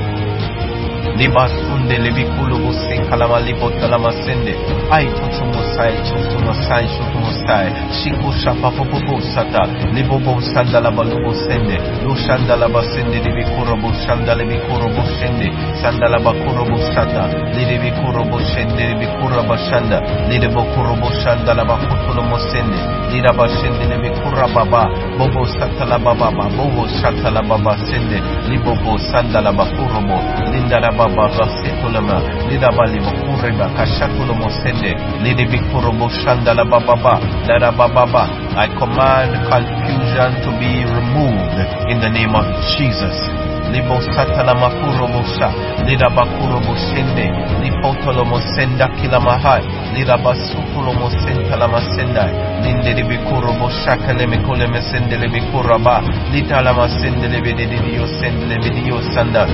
libasunde lebikulobo sen kalama libotalamasende ai tutumusai tutumusai tutumusai shiku shapa popo sata libobo sandala balubo sende lu shandala basende libikurobo shandala bikurobo shende sandala bakurobo sata libikurobo shende libikurobo shanda libokurobo shandala bakutolomo sende liraba shende libikuraba baba bobo satala baba bobo satala baba sende libobo sandala bakurobo lindara baba rasetolama liraba libukuriba kashatulomo sende libikurobo shandala baba liraba baba. I command confusion to be removed in the name of Jesus. Libo satala makurobo sha lida bakurobo shende lipotolomo senda kila mahai lida basutolomo senta la masenda linde libi kurobo shaka le mekole mesende libi kuraba lita la masende libi didio sende libi dio sanda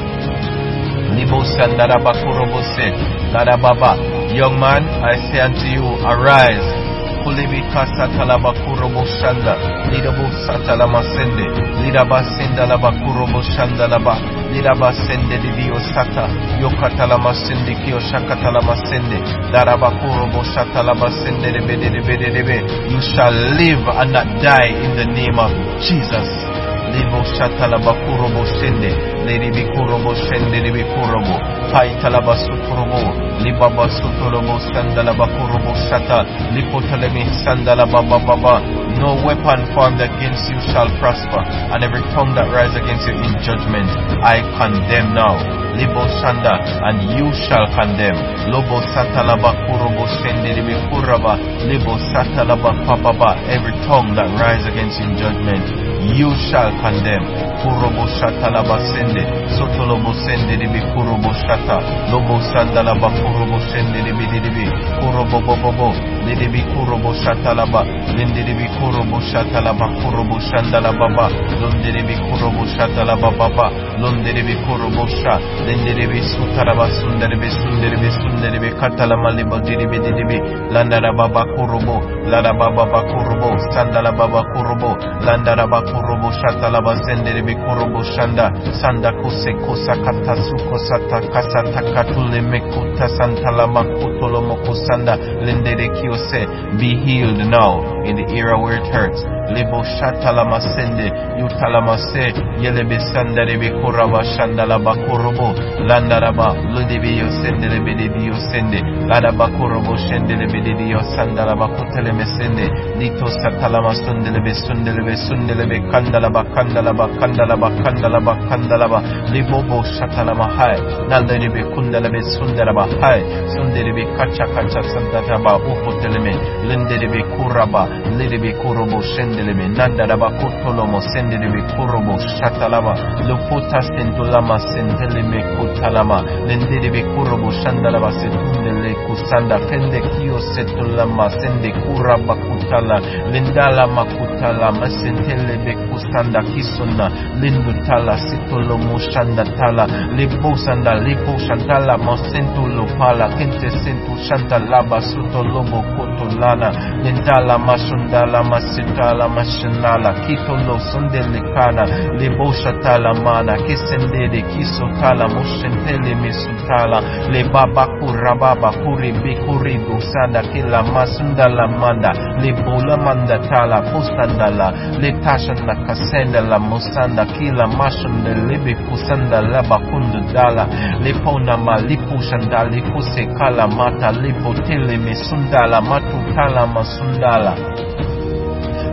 libo sanda la bakurobo se lada baba. Young man, I say unto you, arise. Kulibi kasata la bakurobo shanda lidabu sata la masende lidaba senda la bakurobo shanda la ba lidaba sende libio sata yokata la masende kio shakata la masende daraba kurobo shata la masende lebe lebe lebe. You shall live and not die in the name of Jesus. Libo shata la bakurobo shende libi kurobo shende libi kurobo paita la basukurobo libaba sutolobo sanda la bakurobo shata lipotalemi sanda la baba baba. No weapon formed against you shall prosper, and every tongue that rises against you in judgment I condemn now. Libo shanda, and you shall condemn. Lobo satala bakurobo shende libi kuraba libo satala baba. Every tongue that rises against you in judgment you shall condemn. Kurobo shata la basende sotolobo sende libi kurobo shata lobo sanda la bakurobo shende libi libi kurobo bobo libi kurobo shata la ba linde libi kurobo shata la bakurobo shanda la baba londe libi kurobo shata la baba londe libi kurobo sha linde libi sutara basunda libi sunde libi sunde libi katala malibo libi libi landa la baba kurobo landa baba bakurobo sanda la baba kurobo landa la bakurobo shata la basende libi kurobo shanda sanda kuse kusa kata suko sata kasa takatule mekuta santa la makutolo mokusanda lendere kiose. Be healed now in the area where it hurts. Libo shata la masende yutala mase yelebe sanda lebe kuraba shanda la bakurobo landa raba ludibi yosende lebe dibi yosende lada bakurobo shende lebe dibi yosanda la bakutele mesende lito sata la masunde lebe sunde lebe sunde lebe kanda la bakanda la bakanda la bakanda la bakanda la ba libobo shata la mahai nalde lebe kunda lebe sunde la bahai sunde lebe kacha kacha sanda raba ukutele me lende lebe kuraba lebe kurobo shende lebe nanda raba kutolomo sende lebe kurobo shata laba luputa sentulama sentele me kutalama lende lebe kurobo shanda laba setunde le kusanda kende kio setulama sende kuraba kutala lendala makutala masentele be kusanda kisuna lindu tala situlomo shanda tala lipo sanda lipo shantala masentulo pala kente sentu shanta laba sutolobo kutolana lendala masundala masitala mashinala kitolo sundele kana libo shatala mana kisendede kisotala mushentele misutala le baba kurababa kuribi kuribu sanda kila masundala manda libola manda tala postandala le tashanda kasenda la musanda kila mashunda libi kusanda laba kundu dala lipona malipu shanda lipu sekala mata lipo tele misundala matu tala masundala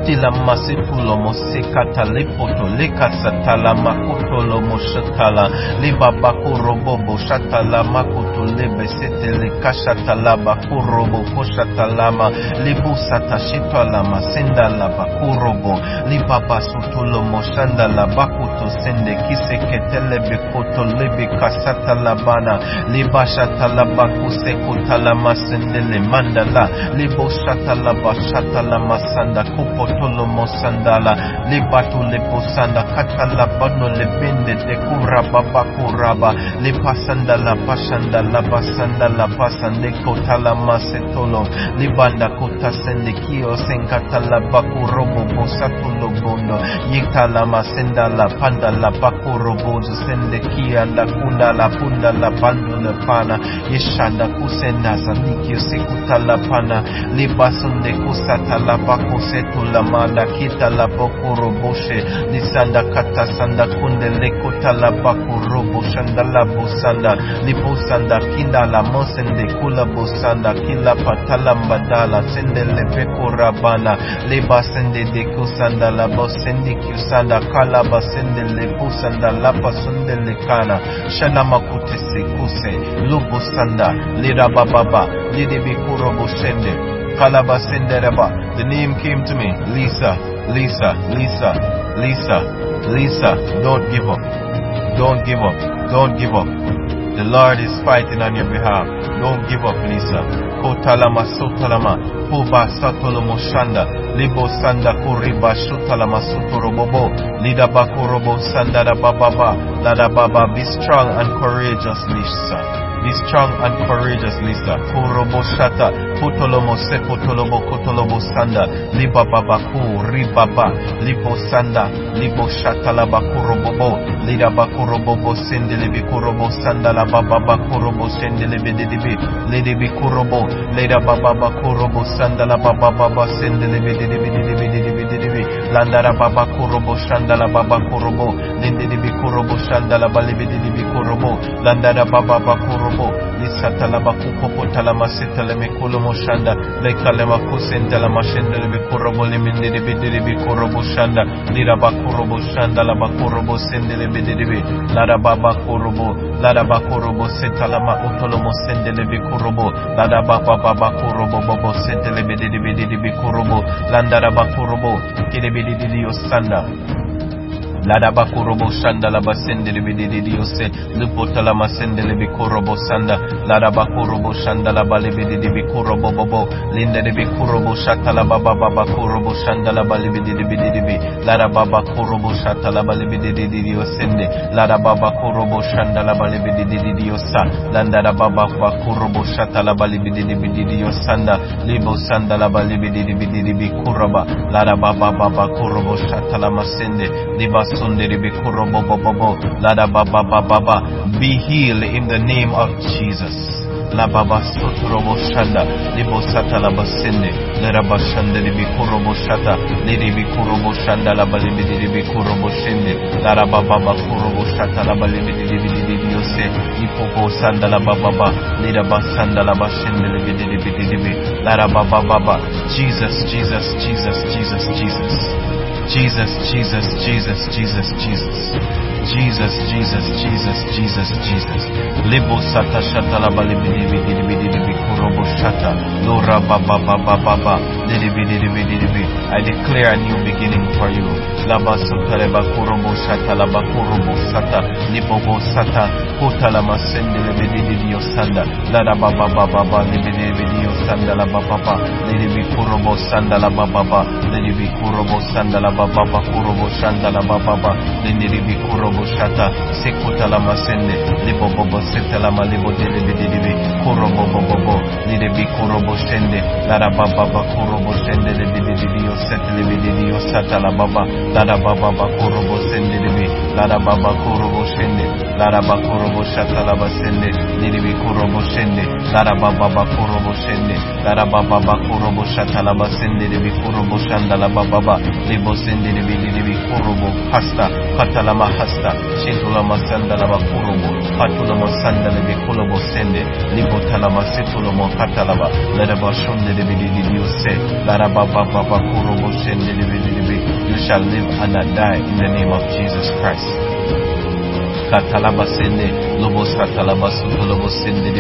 Stila masitulo mosekata lepoto lekasatala makotolo moshatala libabakorobobo shatala makoto lebe setele kashatala bakorobo koshatalama libusata shitalama sendala bakurobo libaba sutolo moshandala bakuto sende kiseketele bekoto lebe kasatala bana libashatala bakusekotala masendele mandala liboshatala bashatala masanda kopotolo mosandala libatu lebosanda katala bano lebende dekura baba kuraba libasanda la pasanda la basanda la pasande kotala masetolo libanda kota sende kio senkata la bakurobo bosatulo bondo yitala masenda la panda la bakurobo sende kia la kunda la punda la bandu la pana yeshanda kusenda zanikio sekuta la pana libasunde kusata la bakusetu la manda kita la bakuroboshe lisanda kata sanda kunde lekota la bakurobo shanda la bosanda libosanda kinda la mosende kula bosanda kila patala mbadala sende lebeko rabana leba sende de kusanda la bosende kusanda kala basende lebosanda la pasonde lekana shana makute sekuse lubosanda lira bababa lide bikuro bosende kala basende reba. The name came to me, Lisa, Lisa, Lisa, Lisa, Lisa. Don't give up, don't give up, don't give up. The Lord is fighting on your behalf. Don't give up, Lisa. Kotalama sotalama, Puba satolomo shanda, Libo sanda kuriba shutalama sutorobobo, Lida bakorobo sanda da bababa, Lada baba. Be strong and courageous, Lisa. Be strong and courageous, Lisa. Kurobo shata, Putolomo sepotolobo kotolobo sanda, Liba baba ku, ribaba, Libo sanda, Libo shata la bakurobobo, Lida bakurobobo sendele bikurobo sanda la baba bakurobo sendele bededibi, Lidi bikurobo, Lida baba bakurobo sanda la baba baba sendele bededibi, bededibi, Landara baba kurobo shanda la baba kurobo, Lindi bikurobo shanda la balibedibi kurobo, Landara baba bakurobo. Lisatala bakuko talama setala mekolo moshanda lekalema kusentala mashenda lebekorobo lemende bedede bekorobo shanda lira bakorobo shanda la bakorobo sendele bedede lara baba korobo lara bakorobo setala ma utolomo sendele bekorobo lara baba baba korobo bobo sendele bedede bedede bekorobo landara bakorobo kede bedede yosanda Lada bakurobo shanda la basende le bedede diose lupota la masende le bikurobo sanda lada bakurobo shanda la bale bedede bikurobo bobo linda de bikurobo shata la baba baba kurobo shanda la bale bedede bedede lada baba kurobo shata la bale bedede diosende lada baba kurobo shanda la bale bedede diosa landa la baba bakurobo shata la bale bedede bedede diosanda libo sanda la bale bedede bedede bikuroba lada baba baba kurobo shata la masende liba be healed in the name of Jesus. La baba sotorobo shanda libo sata la basende le rabashande libi kurobo shata libi kurobo shanda la balimi libi kurobo shende la baba kurobo shata la balimi libi libi yose ipopo sanda la baba lida basanda la bashende libi libi libi la baba baba. Jesus, Jesus, Jesus, Jesus, Jesus. Jesus, Jesus, Jesus, Jesus, Jesus. Jesus, Jesus, Jesus, Jesus, Jesus. Libo sata shata la balibi dibi dibi dibi kurobo shata. Lora baba baba baba. Dibi dibi dibi. I declare a new beginning for you. Laba sota leba kurobo shata laba kurobo sata. Libo bo sata. Kota la masende lebe dibi yosanda. Lada baba baba baba. Libi dibi yosanda la baba baba. Libi kurobo sanda la baba baba. Libi kurobo sanda la baba baba kurobo shanda la baba baba. Libi kurobo shata sekuta la masende libo bobo setela malibo dele bidebe kurobo bobo libi kurobo shende la baba baba kurobo shende libi didio setele bidebe sata la baba la baba baba kurobo sende libi Lara Baba Kurobo Shende, Lara Bakurobo Shatalaba Sende, Lidibi Kurobo Shende, Lara Baba Kurobo Shende, Lara Baba Kurobo Shatalaba Sende, Libi Kurobo Shandala Baba, Libo Sende, Libi Libi Kurobo, Hasta, Katalama Hasta, Shintulama Sandalaba Kurobo, Patulama Sandalibi Kurobo Sende, Libo Talama Situlomo Katalaba, Leraba Shunde, Libi Libi Use, Lara Baba Baba Kurobo Shende, Libi Libi, you shall live and not die in the name of Jesus Christ. Katalaba Sende, Lobos Katalaba Sutolobo Sende,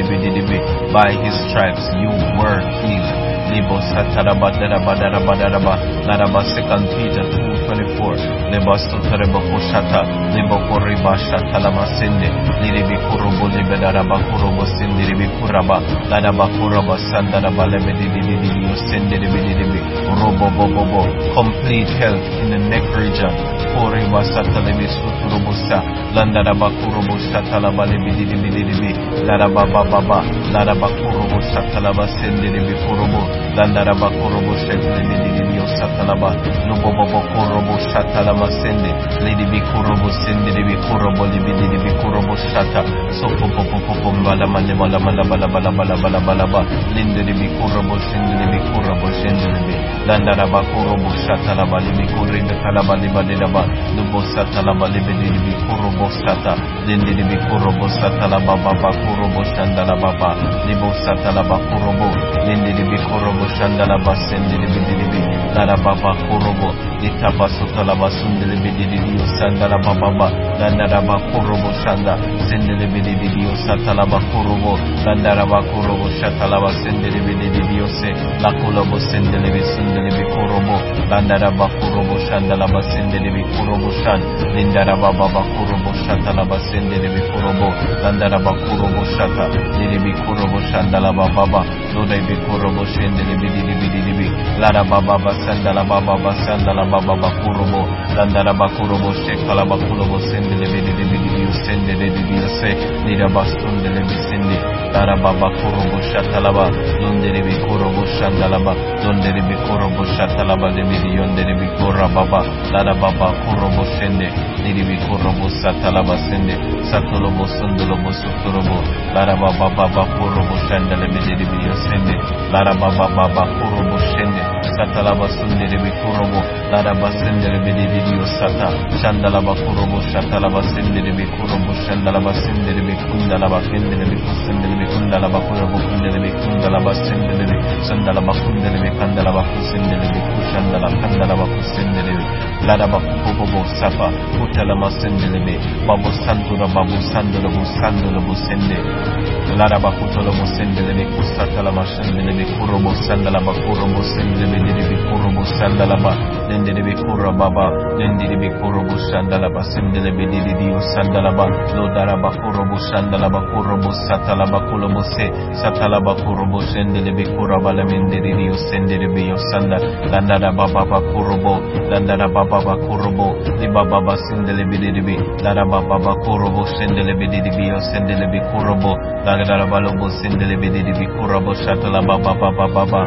by his stripes you were healed. Libo Sataraba Daraba Daraba Daraba, Laraba Second Peter two twenty four, Libo Sotareba Koshata, Libo Koriba Shatalama Sende, Libi Kurobo Libedaraba Kurobo Sende, Libi Kuraba, Laraba Kuraba Sandaraba Lebedi, Sende Libi, Robo Bobo, complete health in the neck region, Koriba Satalebi Suturubusa, Landaraba Kurobo Shatalaba Libi, Laraba Baba, Laraba Kurobo Shatalaba Sende Libi Kurobo, Landaraba Kurobo Shatalaba Satalaba, Lubobo Kurobo Shatalama Sende, Lady Bikurobo Sende, Bikurobo Libi Bikurobo Shata, Sopo Popo Bala Manda Bala Bala Bala Bala Bala Bala Bala Bala, Linda Bikurobo Sende, Bikurobo Sende, Landaraba Kurobo Shatalaba Libi Kurinda Kalaba Libadaba, Lubo Satalaba Libi Bikurobo Sata, Linda Bikurobo Satalaba Baba Kurobo Shandala Baba, Libo Satalaba Kurobo, Linda Bikurobo Shandala Basende Libi, Lara Baba Kurobo, Itaba Sotalaba Sundele Bidio Sandala Baba, Landaraba Kurobo Shanda, Sendele Bidio Satalaba Kurobo, Landaraba Kurobo Shatalaba Sendele Bidio Se, La Kulobo Sendele Sundele Bikurobo, Landaraba Kurobo Shandalaba Sendele Bikurobo Shan, Lindaraba Baba Kurobo Shatalaba Sendele Bikurobo, Landaraba Kurobo Shata, Lili Bikurobo Shandalaba Baba, Lode Bikurobo Shendele Bidibi, Lara Baba Sandala Baba Sandala Baba Kurobo, Landara Bakurobo Shekala Bakurobo Sendele Bidibi, Sendele Bidio Se, Lira Bastundele Bisendi, Lara Baba Kurobo Shatalaba, Lundere Bikurobo Shandalaba, Lundere Bikurobo Shatalaba, de Bidiondere Bikura Baba, Lara Baba Kurobo Shende, Liri Bikurobo Satalaba Sende, Satolobo Sundolobo Suturobo, Lara Baba Baba Kurobo Shandale Bidio Sende, Lara Baba Baba Kurobo Shende, Satalaba Sundere Bikurobo, Lara Basendere Bidio Sata, Shandalaba Kurobo Shatalaba Sendere Bikurobo, Shandalaba Sendere Bikundalaba Kendere Bikusendere Bikundalaba Kurobo Kundere Bikundalaba Sendere, Sandalaba Kundere Bikandalaba Kusendere Bikushandala Kandalaba Kusendere, Lara Bakubobo Sapa, Kutalama Sendere, Babu Santura Babu Sandolo Sandolo Sende, Lara Bakutolobo Sendere Kusatalama Sendere Bikurobo Sandalaba Kurobo Sendere Bikurobo Sandalaba, Lendere Bikura Baba, Lendere Bikurobo Shandalaba Sendere Bidio Sandalaba, Lodara Bakurobo Shandalaba Kurobo Satalaba Kulobo Se, Satalaba Kurobo Sendere Bikura Balamendere Dio Sendere Bio Sanda, Landara Baba Kurobo, Landara Baba Kurobo, Liba Baba Sendele Bidibi, Lara Baba Kurobo Sendele Bidio Sendele Bikurobo, Lara Balobo Sendele Bidibi Kurobo Shatalaba Baba Baba.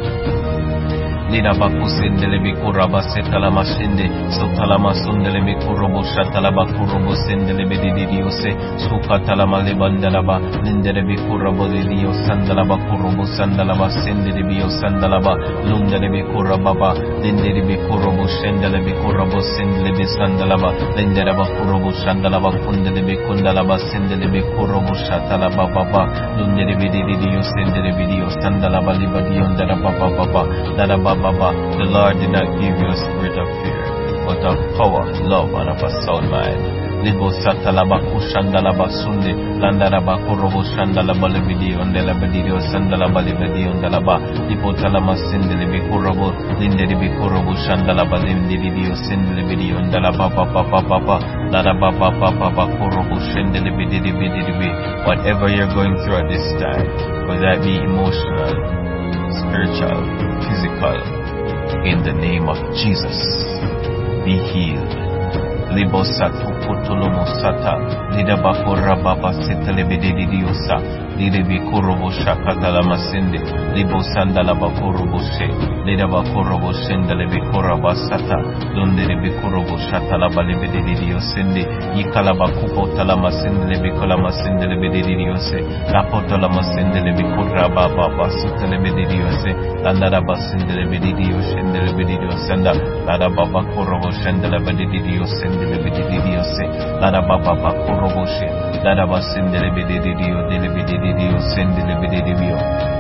Lina Bakusendele Bikuraba Setalama Shende, Sotalama Sundele Bikurobo Shatalaba Kurobo Sendele Bidiose, Sukatalama Lebandalaba, Lindele Bikurabo Dio Sandalaba Kurobo Sandalaba Sendele Bio Sandalaba, Lundele Bikurababa, Lindele Bikurobo Shendele Bikurabo Sendele Bisandalaba, Lindele Bakurobo Shandalaba Kundele Bikundalaba Sendele Bikurobo Shatalaba Baba, Lundele Bidio Sendele Bidio Sandalaba Libadion Daraba Baba, Daraba Baba, the Lord did not give you a spirit of fear, but of power, love, and of a sound mind. Libo Satalaba Kushandalaba Sunde, Landaraba Kurobo Shandalaba Levidio, and Delabadio Sandalaba Levidio, and Dalaba, Lipo Talama Sindelibi Kurobo, Lindelibi Kurobo Shandalaba, Lindidio Sindelibidio, and Dalaba Papa Papa, Laraba Papa Kurobo Shendelibidibi. Whatever you're going through at this time, whether that be emotional, spiritual, physical, in the name of Jesus, be healed. Libo Satu Likotolomo Sata, Lida Bakura Baba Setelebedidiosa, Lida Bikurobo Shakatala Masinde, Libo Sandala Bakurobo She, Lida Bakurobo Shendele Bikura Basata, Lunde Bikurobo Shatala Balibedidiosinde, Yikalaba Kupo Talamasindele Bikola Masindele Bedidiose, Lapotala Masindele Bikura Baba Basutele Bedidiose, Landara Basindele Bedidio Shendele Bedidiosenda, Lada Baba Kurobo Shendele Bedidiosendele Bedidiose, Lada Baba Bakurobo She, Lada Basindele Bedidio, Dele Bedidio, Sendele Bedidio.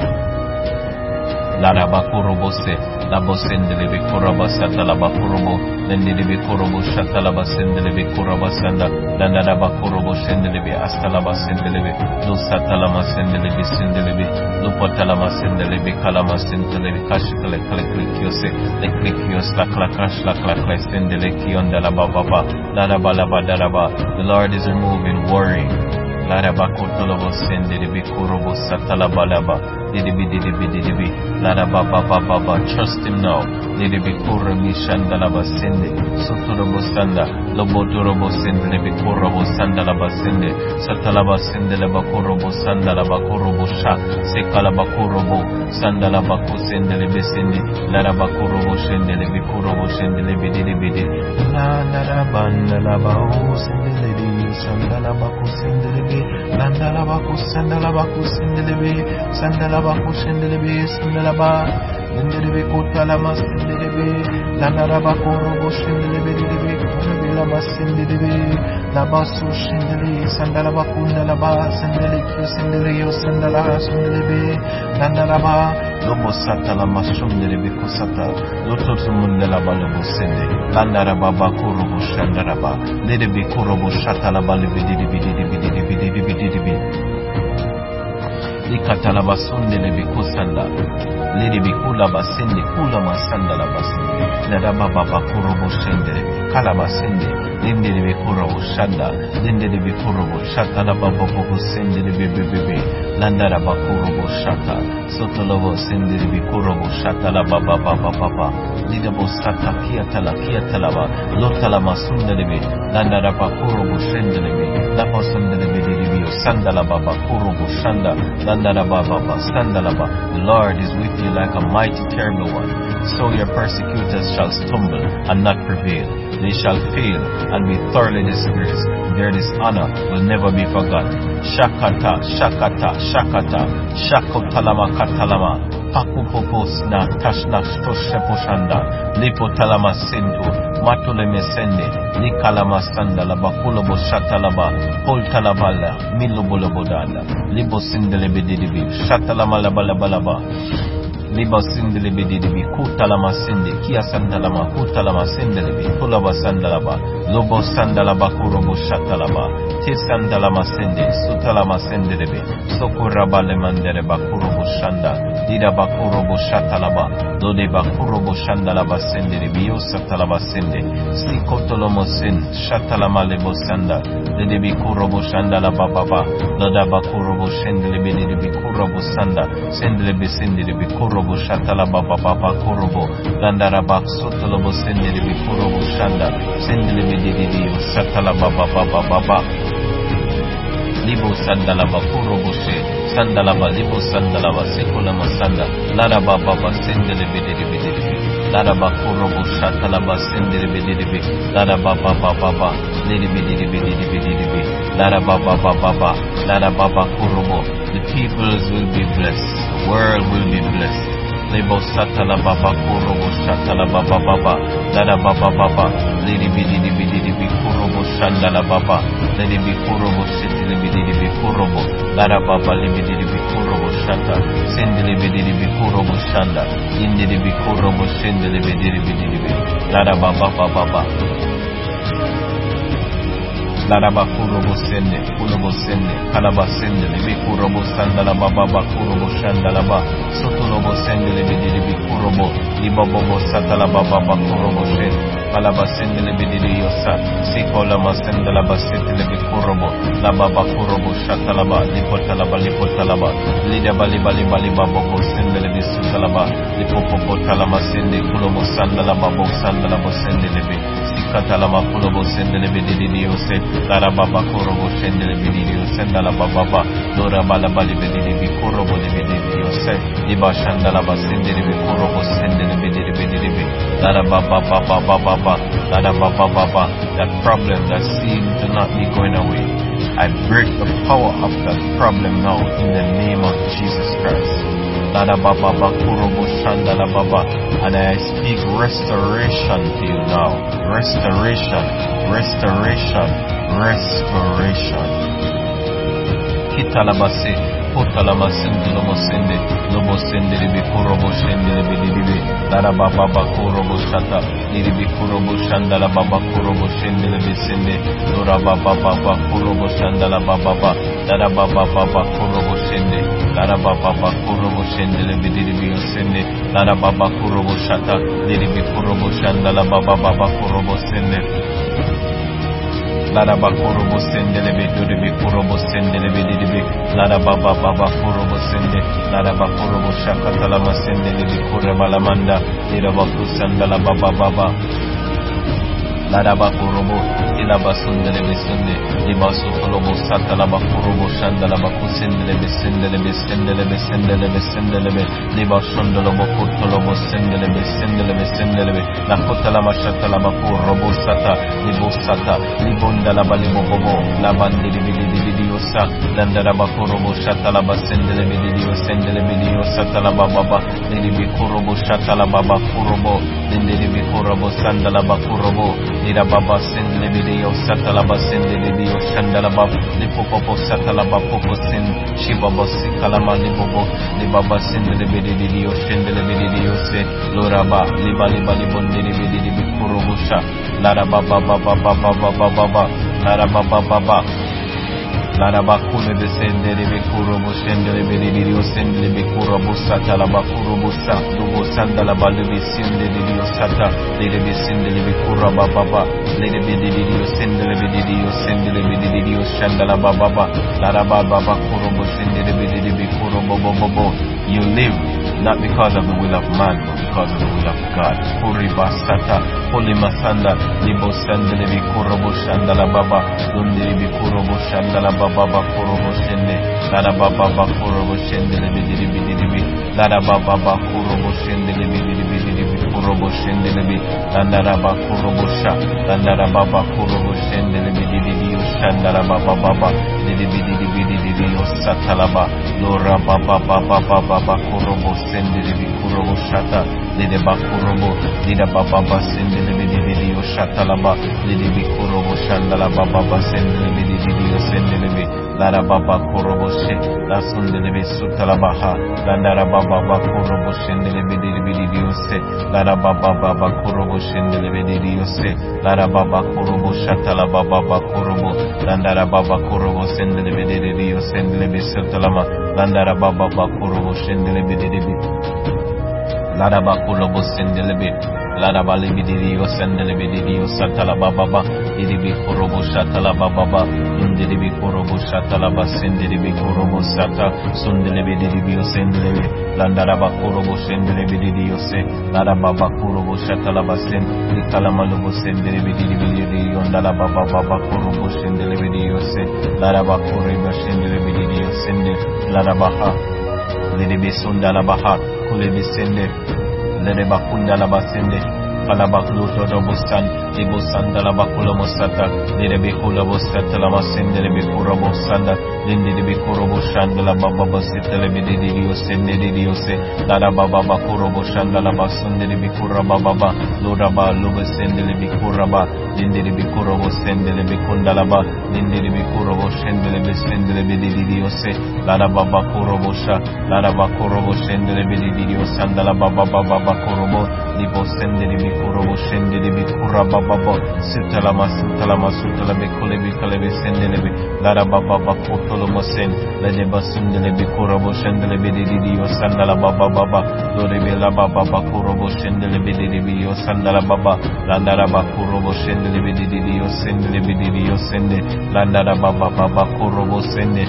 Lada Bakurobo Se, Labo Sendele Bikuraba Satala Bakurobo, Lendele Bikurobo Shatala Basendele Bikuraba Sanda, Landa Bakurobo Sendele Bi Astalaba Sendele Bi, Lusatala Masendele Bi Sendele Bi, Lupatala Masendele Bi Kalama Sendele Bi Kashikale Kaleklikiose, Leklikios La Klakash La Klakle Sendele Kiondala Baba, Lada Balaba Daraba. The Lord is removing worry. Lada Bakutolobo Sendele Bikurobo Satala Balaba. Didibi didibi didibi, Lada Baba Baba, trust him now. Didibi Kurami Shandalaba Sende, Sotorobo Sanda, Lobotorobo Sende, Bikurobo Sandalaba Sende, Satalaba Sendelaba Kurobo Sandalaba Kurobo Sha, Sekalaba Kurobo, Sandalaba Kusendele Besende, Lada Bakurobo Shendele Bikurobo Shendele Bidibidi, Landa Bandalaba Sendele, Sandalaba Kusendele, Landalaba Kusandalaba Kusendele, Sandalaba Kushendele, Sandalaba, Lendelebe Kotalama Sendelebe, Landaraba Korobo Shendelebe, Kurabila Sendelebe, Labasu Shendele, Sandalaba Kundalaba, Sendele, Sendele, Sandala, Sendelebe, Landaraba, Lobo Satala Mashundelebe Kusata, Lototumundalaba Lobo Sende, Landaraba Korobo Shandaraba, Ledebe Korobo Shatalaba Libidi. Likatalaba Sundele Bikusanda, Lady Bikula Basende, Kula Masanda Labasende, Ladaba Baba Kurobo Shendele, Kalabasende, Linde de Bikurobo Shanda, Linde de Bikurobo Shata Lababo Sende de Bebe, Landara Bakurobo Shata, Sotolobo Sende de Bikurobo Shata Lababa Baba Papa, Lidabo Sata Kiatala Kiatalaba, Lotalama Sundele, Landara Bakurobo Shendele, Lapa Sundele, Sandala Baba Kurobo Shanda, The Lord is with you like a mighty terrible one. So your persecutors shall stumble and not prevail. They shall fail and be thoroughly disgraced. Their dishonor will never be forgotten. Shakata, Shakata, Shakata, Shakotalama Katalama, Pakupopos na Tashnak Stosheposhanda, Lipotalama Sintu, Matule Mesende, Nikalama Sandala, Bakulobo Shatalaba, Poltalabala, Milobolobodanda, Libo Sindelebedibi, Shatalama Labalabalaba, Libo Sindelebedibi, Kutalama Sindi, Kia Sandalama, Kutalama Sindelebi, Kulaba Sandalaba, Lobo Sandalaba, Kurobo Shatalaba, Tisandalama Sindi, Sutalama Sindelebi, Sokuraba Lemandereba, Kurobo Shanda, Dida Bakurobo Shatalaba, Lode Bakurobo Shandalaba Sindelebi, Yosatalaba Sindi, Sikotolomo Sin, Shatalama Lebo Sanda, Dedebi Kurobo Shandalaba Baba, Loda Bakurobo Shendelebi, Kurobo Sanda, Sindelebi Sindelebi, Kurobo Shatalaba Baba Kurobo, Landaraba Sotolobo Sindelebi, Kurobo Shanda, Sindelebi Didi, Shatalaba Baba Baba. Libo Sandalaba Kurobo She, Sandalaba Libo Sandalaba Sekulama Sanda, Laraba Baba Sindelebi Didi, Laraba Kurobo Shatalaba Sindelebi Didi, Laraba Baba Baba, Lidibi Didi Didi, Laraba Baba Baba, Laraba Kurobo. The peoples will be blessed, the world will be blessed. Libo Satala Baba Kurobo Shatala Baba Baba, Lada Baba Baba, Lady Bidi Bidi Bidi Kurobo Shandala Baba, Lady Bikurobo City Bidi Kurobo, Lada Baba Libidi Bikurobo Shata, Sendili Bidi Bikurobo Shanda, Indi Bikurobo Sendili Bidi Bidi, Lada Baba Baba. Laraba Kurobo Sende, Kurobo Sende, Kalaba Sende, Libi Kurobo Sandala Baba Kurobo Shandalaba, Sotolobo Sende, Libi Kurobo, Libabobo Satala Baba Kurobo Sende, Palaba sendele bidiosa, Sikola masendela basitele bikurobo, Lababa kurobo shatalaba, Lipotalaba Lipotalaba, Lida Bali Bali Bali Babo sendele bisutalaba, Lipopo talama sende, Kulobo sandala babo sandala bosendele be, Sikatalama kulobo sendele bidiose, Larababa kurobo sendele bidio sendala baba, Lora Bala Bali bidi kurobo bidiose, Liba shandala basendele bikurobo sendele bidi bidi, Larababa baba baba, Larababa baba, that problem that seemed to not be going away. I break the power of that problem now in the name of Jesus Christ. And I speak restoration to you now. Restoration, restoration, restoration. Kitalabase, Potalamasende, Lomosende, Lomosende, Bikurobo Shende, Bidibi, Larababa Kurobo Shata, Libi Kurobo Shandala Baba Kurobo Shende, Bisende, Lorababa Kurobo Shandala Baba, Larababa Kurobo Shende, Larababa Kurobo Shende, Bidibi Sende, Larababa Kurobo Shata, Libi Kurobo Shandala Baba Kurobo Sende. Lada bakorobo sende lebe duribi korobo sende lebe didibi lada baba baba korobo sende lada bakorobo shakatala masende lebe koreba lamanda lida bakusanda la baba baba lada bakorobo ila basunde lebe sunde liba sokolobo satala bakorobo shanda la bakusende lebe sende lebe sende lebe sende lebe sende lebe liba shondolo bokotolo bo sende lebe sende lebe sende lebe la kotala mashatala bakorobo sata libo sata libonda la balibo bobo la bandi di di di di osa landara bakorobo shatala basende lebe di di osende lebe di osata la baba di di korobo shatala baba korobo di di korobo sanda la bakorobo ira baba sende lebe di osata la basende di di osanda la baba lipo popo sata la baba popo sen shiba bosi kalama libo li baba sende lebe di di osende lebe di ose loraba liba liba libonde lebe di di korobo sha la baba baba baba baba baba la baba baba la bakule de sende de kurobo sende de di osende de kurobo sata la bakurobo sa do sanda la balubi sende de osata de de sende de kuraba baba de de di osende de di osende de di osanda la baba la baba bakurobo sende de di kurobo bobo. You live not because of the will of man, but because of the will of God. Kuriba sata, holy masanda, libo sende de kurobo shanda la baba, donde de kurobo shanda la baba kurobo shende, la baba kurobo shende de bidi bidi bidi, la baba kurobo shende de bidi bidi bidi, kurobo shende de bidi, la baba kurobo sha, la baba kurobo shende de bidi bidi, shanda la baba baba, de bidi bidi bidi, sata la baba, lora baba baba baba kurobo sende de bidi kurobo shata, de bakurobo, de baba sende de bidi bidi, shata la baba, de bidi kurobo shanda la baba sende de bidi bidi, sende de bidi. Lara baba korobo she, la sunde lebe sutala baha, la lara baba korobo shende lebe di diose, lara baba baba korobo shende lebe di diose, lara baba korobo shatala baba korobo, la lara baba korobo sende lebe di diose, sende lebe sutala ma, la lara baba korobo shende lebe di di, lara baba korobo sende lebe. La raba libi di dio sende libi di dio satala baba di bi korobo shatala baba indi di bi korobo shatala basende di bi korobo sata sunde libi di dio sende libi landa raba korobo sende libi di dio se la raba korobo shatala basen di kalama lobo sende libi di bi di onda la baba baba korobo sende libi di dio se la raba korobo sende libi di dio sende la raba ha libi sunda la baha kule sende Lede bakunda la basende, kalabaklu todo bustan, ibusan da la bakulo mosata, lede bikula bosata la masende le bikura bosanda, linde de bikuro boshanda la baba basita le bidi dio sende de dio se, la da baba bakuro boshanda la basunde le bikura baba, loda ba lobe sende le bikura ba, linde de bikuro bosende le bikunda la ba, linde de bikuro boshende le besende le bidi dio se, la da baba kuro bosha, la da bakuro boshende le bidi dio sanda la baba baba bakuro bo, libo sende libi kurobo shende libi kuraba baba sutala masutala masutala be kulebi kulebi sende libi lara baba baba kotolo mosen la deba sende libi kurobo shende libi didi yo sandala baba baba lore be la baba baba kurobo shende libi didi yo sandala baba landara baba kurobo shende libi didi yo sende libi didi yo sende landara baba baba kurobo sende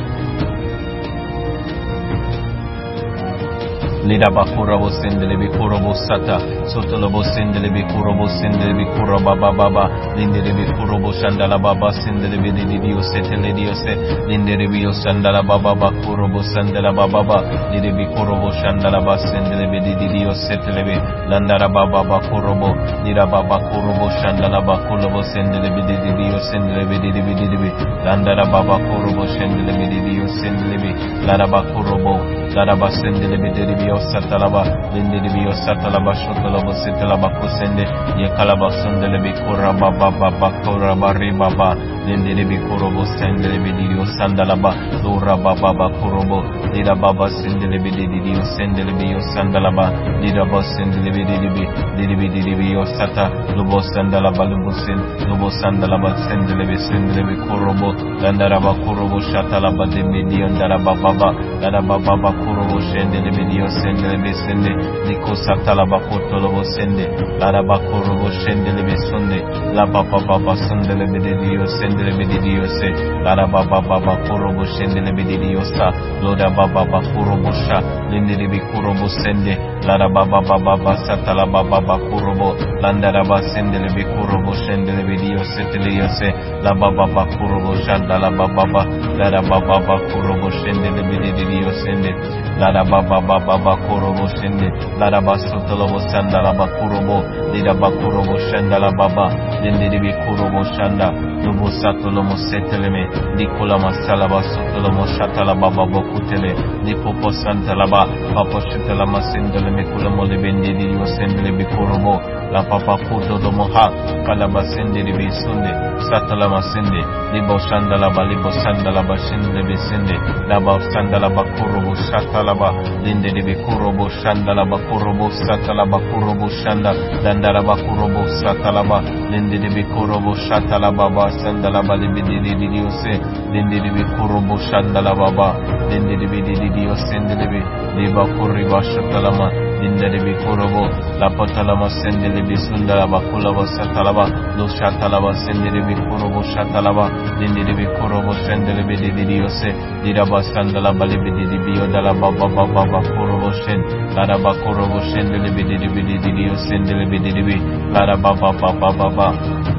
Lida bakura bo sendele bi kuro bo sata sotolo bo sendele bi kuro bo sendele bi kuro baba baba lindele bi kuro bo shandala baba sendele bi di dio setele dio se lindele bi shandala baba baba kuro bo sandala baba baba lide bi kuro bo shandala ba sendele bi di dio setele bi landara baba baba kuro bo lida baba kuro bo shandala ba kuro bo sendele bi di dio sendele bi di bi di bi landara baba kuro bo sendele bi di dio sendele bi lara ba kuro bo lara ba sendele bi di bi satalaba linde de bio satalaba shotalaba sitalaba kusende ye kalaba sundele bi kuraba baba bakura bari baba linde de bi kurobo sendele bi dio sandalaba dura baba bakurobo dida baba sendele bi dio sendele bi yo sandalaba dida baba sendele bi dibi dibi dibi yo sata lubo sandalaba lubo sen lubo sandalaba sendele bi sendele bi kurobo landara bakurobo shatalaba de dio ndara baba dara baba bakurobo sendele bi dio sendele be sende niko satala bakoto lobo sende la da bakoro bo sendele be sonde la baba baba sendele be dio sendele be dio se la da baba baba koro bo sendele be dio sa lo da baba bakoro bo sha lindele be koro bo sende la da baba baba satala baba bakoro bo landa da ba sendele be koro bo sendele be dio setele yo se la baba bakoro bo shanda la baba baba la da baba bakoro bo sendele be dio sende la da baba baba kurobo shende lara basutolobo sandala bakurobo lida bakurobo shandala baba dende dibi kurobo shanda nubu satolomo seteleme nikola masala basutolomo shatala baba bokutele nipopo santala ba papa shatala masendele mekula mole bende diyo sendele bikurobo la papa kuto domoha kala basende dibi sunde satala masende libo shandala ba libo sandala ba shende besende laba sandala bakurobo shatala ba dende dibi kurobo shandala bakurobo satala bakurobo shanda dandala bakurobo satala ba dende dibi kurobo shatala baba sandala ba libi dibi diyo se dende dibi kurobo shandala baba dende dibi diyo sende dibi liba kuriba shatala ma dende dibi kurobo la patala ma sende dibi sundala bakula ba satala ba lo shatala ba sende dibi kurobo shatala ba dende dibi kurobo sende dibi diyo se dira ba sandala ba libi dibi yodala baba baba kurobo shen lara ba kurobo sende dibi dibi diyo sende dibi dibi lara baba baba baba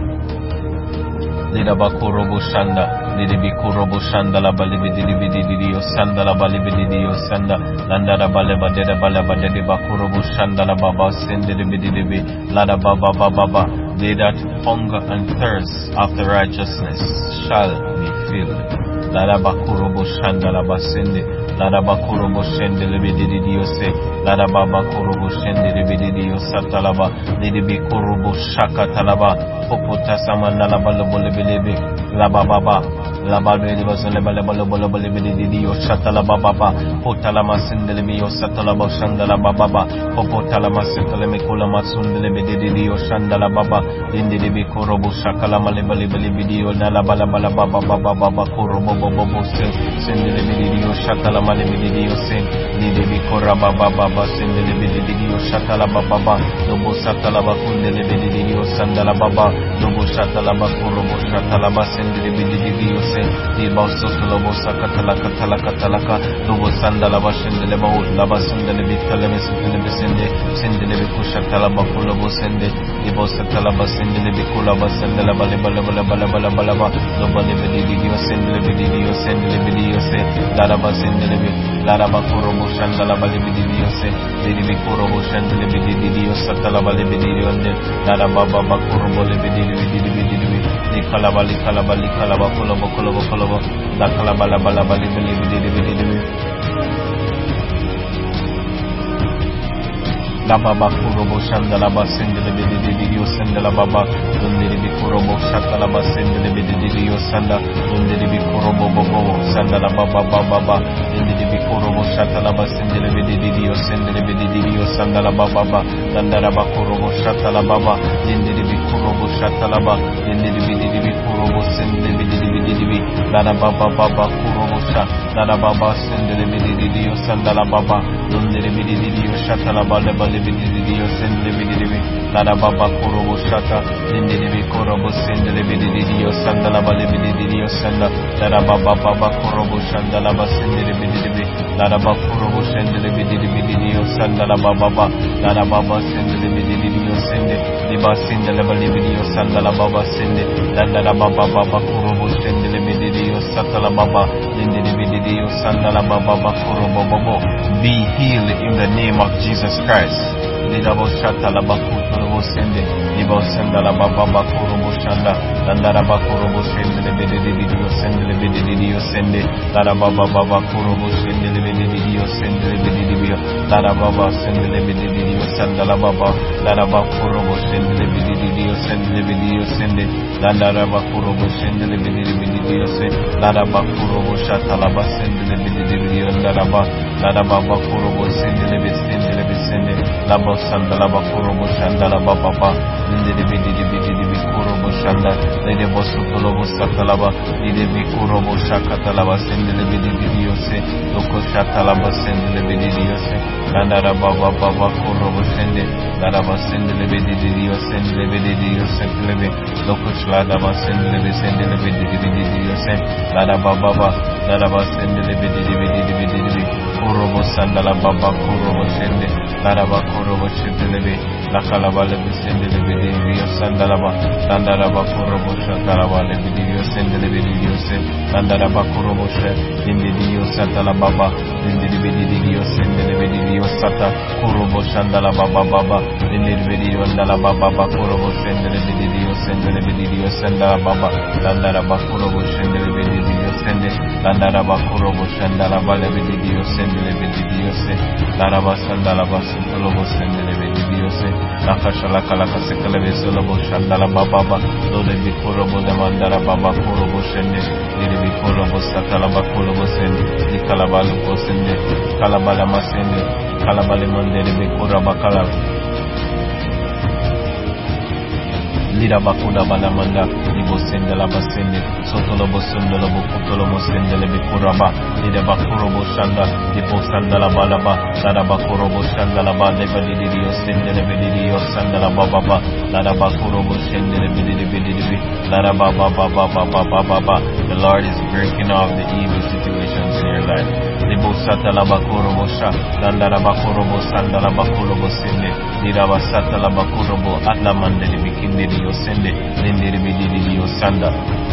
Lida bakurobo shanda, lida bikurobo shanda la bali bidi bidi bidi yo sanda la bali bidi yo sanda, landa la bali bade la bali bade di bakurobo shanda la baba sende di bidi bidi, lada baba baba baba. They that hunger and thirst after righteousness shall be filled. Lada bakurobo shanda la basende, lada bakurobo shende le bidi yo se, lada baba kurobo shende le bidi yo satalaba, lida bikurobo shakatalaba. Popota samana la bala bole belebe la baba ba la bala de bazale bala bala bala bole beledi dio shata la baba ba pota la masindele mi yo sata la ba shanda la baba ba popota la masindele mi kola masundele beledi dio shanda la baba dinde de bi korobo shakala male bale bale video na la bala bala baba baba baba korobo bobo bo sen sendele beledi dio shata la male beledi dio sen dinde bi koraba baba baba sendele beledi dio shata la baba ba dobo sata la ba kundele beledi dio shanda la baba Lobo shatala bakuro bo shatala basendiri bidi dio se di bauso lobo sakatala katala katala ka lobo sandala basendele baul laba sendele bitale mesendele besende sendele bikushatala bakulo bo sende di bosatala basendele bikula basendele bale bale bale bale bale bale ba lobo le bidi dio sendele bidi dio sendele bidi dio se lara basendele bi lara bakuro bo shandala bale bidi dio se di bikuro bo sendele bidi dio satala bale bidi dio ne lara baba bakuro bo le bidi bidi bidi bidi di kalabali kalabali kalaba kolobo kolobo kolobo da kalabala bala bali bidi bidi bidi bidi la baba kurobo shanda la basende le bidi bidi yo sende la baba donde bi Kurobo Shatalaba Sendele Bidio Sanda, Lindidi Kurobo Bobo, Sandala Baba Baba, Lindidi Kurobo Shatalaba Sendele Bidio Sendele Bidio Sandala Baba, Landaraba Kurobo Shatalaba, Lindidi Kurobo Shatalaba, Lindidi Kurobo Sendele Bidio, Lana Baba Baba Kurobo Shat, Lana Baba Sendele Bidio Sandala Baba, Lindidi Bidio Shatalaba, Lebali Bidio Sendele Bidio, Lana Baba Kurobo Shata, Lindidi Kurobo Sendele Bidio Sandala Bali Bidio Sanda, Lana Baba Baba Kurobo Shandala Basendele Bidio, Lana Baba Kurobo Sendele Bidio Sandala Baba, Lana Baba Sendele Bidio Sende, Liba Sendele Bali Bidio Sandala Baba Sende, Lana Baba Baba Kurobo Sendele Bidio Satala Baba, Lindidi Bidio Sandala Baba Kurobo Bobo. Be healed in the name of Jesus Christ. Lidabo Shatala Bakuro Sende, Libo Sandala Baba Kurobo Shanda, Landara Bakurobo Sende, Bidio Sende, Bidio Sende, Lara Baba Baba Kurobo Sende, Bidio Sende, Bidio, Lara Baba Sende, Bidio Sandala Baba, Lara Bakurobo Sende, Bidio Sende, Bidio Sende, Landara Bakurobo Sende, Bidio Sende, Lara Bakurobo Shatala Basende, Bidio, Lara Baba Kurobo Sende, Sende, Sende, Labo Sandala Bakurobo Shandala Baba, Linde Bidi Bidi Kurobo Shanda, Lede Bosutolobo Satalaba, Lide Bikurobo Shakatalaba, Sendele Bidi Diose, Loko Shatalaba, Sendele Bidi Diose, Landara Baba Baba Kurobo Sende, Laraba Sendele Bidi Diose, Sendele Bidi Diose, Lebe, Loko Shladaba, Sendele Sendele Bidi Bidi Diose, Laraba Baba, Laraba Sendele Bidi Bidi Bidi Kurobo Sandala Baba Kurobo Sende, Laraba Kurobo Shendele, La Calabale Sendele Bidi Sandalaba, Landaraba Kurobo Shatalaba, Lebidio Sendele Bidio Se, Landaraba Kurobo She, Indidio Satala Baba, Indidio Sendele Bidio Sata, Kurobo Shandala Baba Baba, Indidio Ndala Baba Kurobo Sendele Bidio Sendele Bidio Sendala Baba, Landaraba Kurobo Shendele Bidio Sende, Landaraba Kurobo Shandala Bale Bidio Sendele Bidio Se, Laraba Sandala Basutolobo Sendele Bidio Se, Nakashala Kalaka Sekale Solobo Shandala Baba, Lode Bikurobo de Mandara Baba Kurobo Shende, Lidi Bikurobo Satala Bakurobo Sende, Di Kalabalu Sende, Kalabala Masende, Kalabale Monde Bikura Bakala. Lira Bakuna Banamanda, Libo Sendela Basende, Sotolobo Sundolobo Kutolomo Sendele Bikuraba, Lida Bakurobo Shanda, Libo Sandala Balaba, Lada Bakurobo Shandala Badeva Didio Sendele Bidio Sandala Baba, Lada Bakurobo Sendele Bidi Bidi, Lada Baba Baba Baba Baba. The Lord is breaking off the evil situations in your life. Libo Satala Bakurobo Sha, Landara Bakurobo Sandala Bakurobo Sende, Lida Basatala Bakurobo, Atlamande Bikindi. Sende, Linde Bidio Sanda,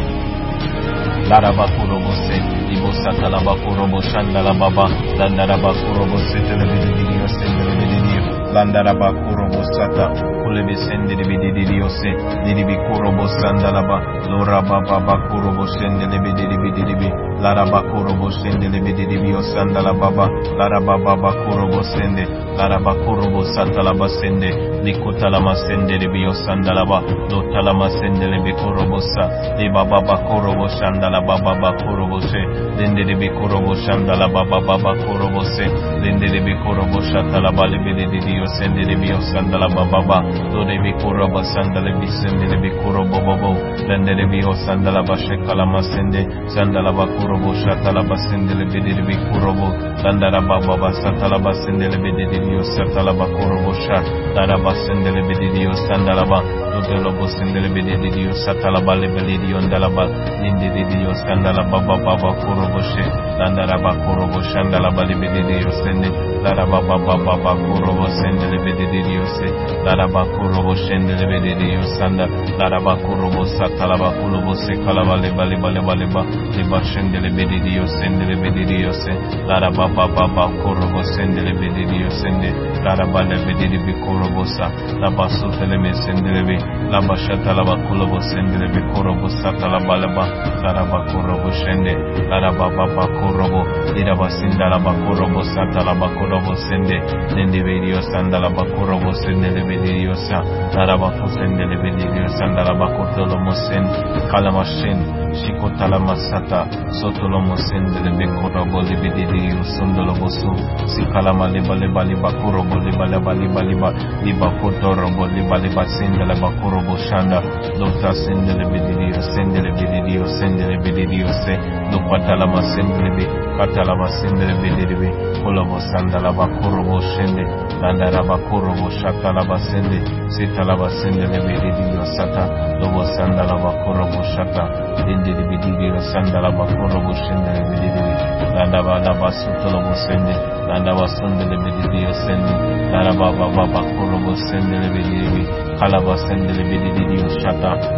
Larabakurobo Se, Ibo Satalabakurobo Shandala Baba, Landarabakurobo Setelebidio Sendele Bidio, Landarabakurobo Sata, Kulebe Sendele Bidio Se, Lidibicurobo Sandalaba, Lora Baba Bakurobo Sendele Bidibi, Larabakurobo Sendele Bidio Sandala Baba, Larababa Bakurobo Sende, Larabakurobo Satalaba Sende, Likutalama Sendele Bio Sandalaba, Lotalama Sendele Bikurobosa, Li Baba Bakurobo Shandala Baba Bakurobo Se, Linde Bikurobo Shandala Baba Baba Kurobose, Linde Bikurobo Shatalaba Libidio Sendele Bio Sandala Baba, Lode Bikurobo Sandale Bisendele Bikurobo Bobo, Linde Bio Sandala Bashekalama Sende, Sandala Bakurobo Shatalaba Sendele Bikurobo, Landara Baba Satalaba Sendele Bidio Satalaba Kurobo Shat, Laraba Sendele Bidio Sandalaba, Lobo Sendele Bidio Satalaba Libidio Ndalaba, Linde Bidio Sandalaba Baba Kuroboshe, Landaraba Kurobo Shandalaba Libidio Sende, Laraba Baba Kurobo Sendele Bidio Se, Laraba Kurobo Shendele Bidio Sanda, Laraba Kurobo Satalaba Kurobo Se Kalaba Libali Baleba, Liba Shendele Bidio Sendele Bidio Se, Laraba Baba Kurobo Sendele Bidio Sende, Laraba Libidio Bikurobosa, Laba Sutele Sendele, Laba Shatalaba Kurobo Sendele Bikurobo Satalaba Leba, Laraba Kurobo Shende, Laraba Baba Kurobo, Liraba Sindalaba Kurobo Satalaba Kurobo Sende, Lende Video Sandalaba Kurobo Sendele Bediosa, Narabaku Sendele Bediosa, Narabakotolomosen, Kalamashin, Shikotalamasata, Sotolomosen, the Bekorobo Libidio, Sondolobosu, Sikalama Liba Liba Liba Kurobo Liba Liba Liba Liba Liba Kotorobo Liba Liba Sendele Bakorobo Shanda, Lota Sendele Bedio, Sendele Bedio, Sendele Bedio, Se, Lopatalama Sendele, Katalama Sendele Bedio, Kolobo Sandalaba Kurobo Shende, Landaraba Kurobo Shatalaba Sende, Sitalaba Sendele Bedio Sata, Lobo Sandalaba Kurobo Shata, Indi Bedio Sandalaba Kurobo Shende Bedio, Landaba Laba Sutolobo Sende, Landaba Sundele Bedio Sende, Laraba Baba Kurobo Sendele Bedio, Kalaba Sendele Bedio Shata,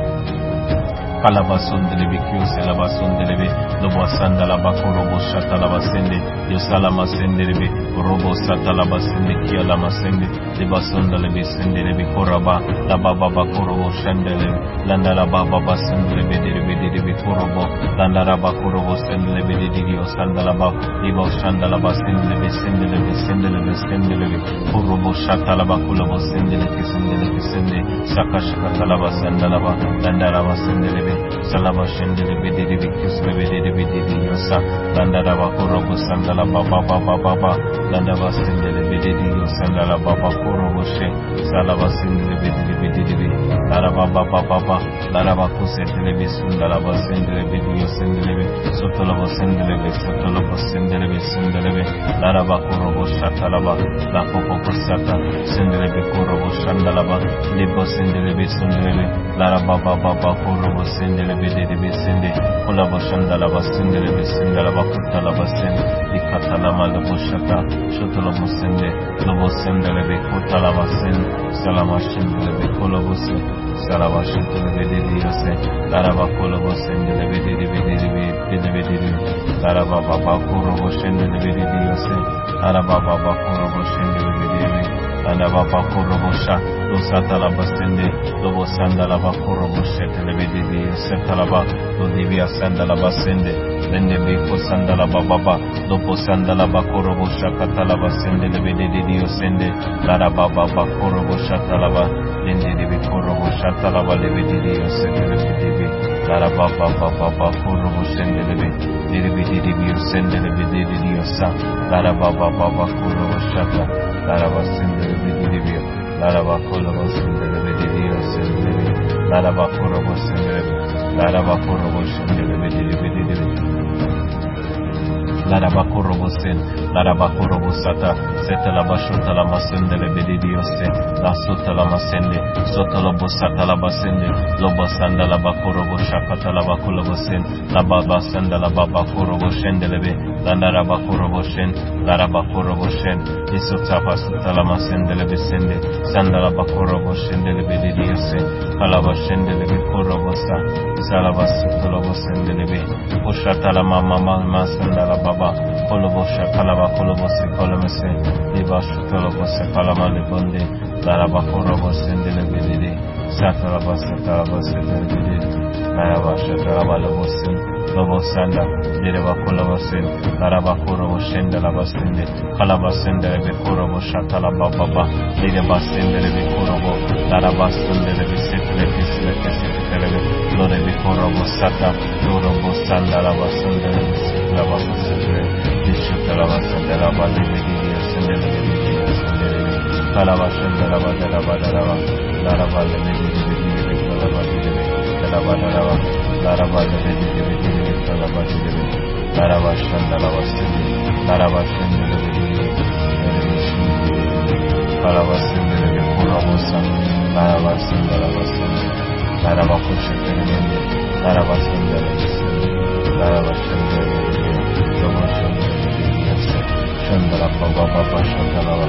Kalabasundele Bikius, Elabasundele, Lobo Sandalaba Kurobo Shatalaba Sende, Yosalama Sendele, Robo Satalaba Sende, Kialama Sende, Libasundele Sendele Koraba, Lababa Kurobo Shandele, Landalaba Baba Sendele Bedi Kurobo, Landaraba Kurobo Sendele Bedi, Sandalaba, Libo Shandalaba Sendele, Sendele, Sendele, Sendele, Kurobo Shatalaba Kulobo Sendele, Sendele, Sende, Sakashkatalaba Sandalaba, Landaraba Sendele. Salaba Shendele Bedi Bikus Bedi Bedi Yosa, Landaraba Kurobo Sandala Baba Baba Baba, Landaba Sendele Bedi Sandala Baba Kurobo She, Salaba Sendele Bedi Bedi, Laraba Baba Baba, Laraba Kusetele Bisundala Sendele Bedi Sendele, Sotolobo Sendele, Sotolobo Sendele Sendele, Laraba Kurobo Shatalaba, La Popo Sata, Sendele Kurobo Shandalaba, Libo Sendele Bisundele, Laraba Baba Kurobo Sendele Bede Besende, Kolabo Shandala Basendele Besendala Bakutala Basen, Ikatalama Laboshata, Shotala Musende, Lobo Sendele Bekutala Basen, Salama Shendele Bekolobose, Salama Shendele Bede Diose, Laraba Kolobo Sendele Bede Bede Bede, Laraba Baba Kurobo Shendele Bede Diose, Laraba Baba Kurobo Shendele Bede, Laraba Kurobo Sha, Losatala Basende, Lobo Sandala Bakorobo Shetelebedi, Setalaba, Lodivia Sandala Basende, Lende Beko Sandala Baba, Lopo Sandala Bakorobo Shakatala Basende, Lebedi Sende, Laraba Bakorobo Shatalaba, Lende Bikorobo Shatalaba, Lebedi, Setelebedi, Laraba Baba Korobo Sendelebi, Lebedi, Sende Lebedi, Sa, Laraba Baba Korobo Shata, Laraba Sendelebi. Laraba Kolobo Sendele Bedio Sendele, Laraba Korobo Sendele, Laraba Korobo Sendele Bedio, Laraba Korobo Sen, Laraba Korobo Sata, Setalaba Shotala Sendele Bedio Se, La Sotala Masende, Sotalobo Satala Sende, Lobo Sandalaba Korobo Shakatalaba Kolobo Sen, Lababa Sandala Baba Korobo Shendelebe, Landaraba Korobo Shen, Laraba Korobo Shen, Isotapa Sutalama Sendele Besende, Sandala Bakorobo Shendele Bedio Se, Kalaba Shendele Korobo Sa, Salaba Sutolobo Sendele, Ushatala Mama Sandala Baba, Kolobo Shakalaba Kolobo Se Kolomese, Liba Shutolobo Se Kalama Lebonde, Laraba Korobo Sendele Bedide, Satalaba Satalaba Sendele Bedide, Laraba Shatalaba Lobosin, Lobo Sanda, Dereba Kolobo Sen, Laraba Korobo Shendela Basende, Kalaba Sendele Bekorobo Shatalaba Baba, Lideba Sendele Bekorobo, Laraba Sendele Besetele Kisle Kesetele, Lore Bekorobo Sata, Lorobo Sanda Laba Sendele Besetele Basendele, Dishutalaba Sendela Balibidi, Sendele Bidi, Sendele, Kalaba Sendela Badela Badala, Laraba Lebidi, Kalaba Bidi, Kalaba Dala, Laraba Lebidi, Kalaba Bidi, Laraba Shandala Basindi, Laraba Shendele Bidi, Kalaba Sendele Kurabosa, Laraba Sendela Basindi, Laraba Kushetele Bidi, Laraba Sendele Basindi, Laraba Shendele Bidi, Lobo Shendele Bidi, Shandala Baba Baba Shandala,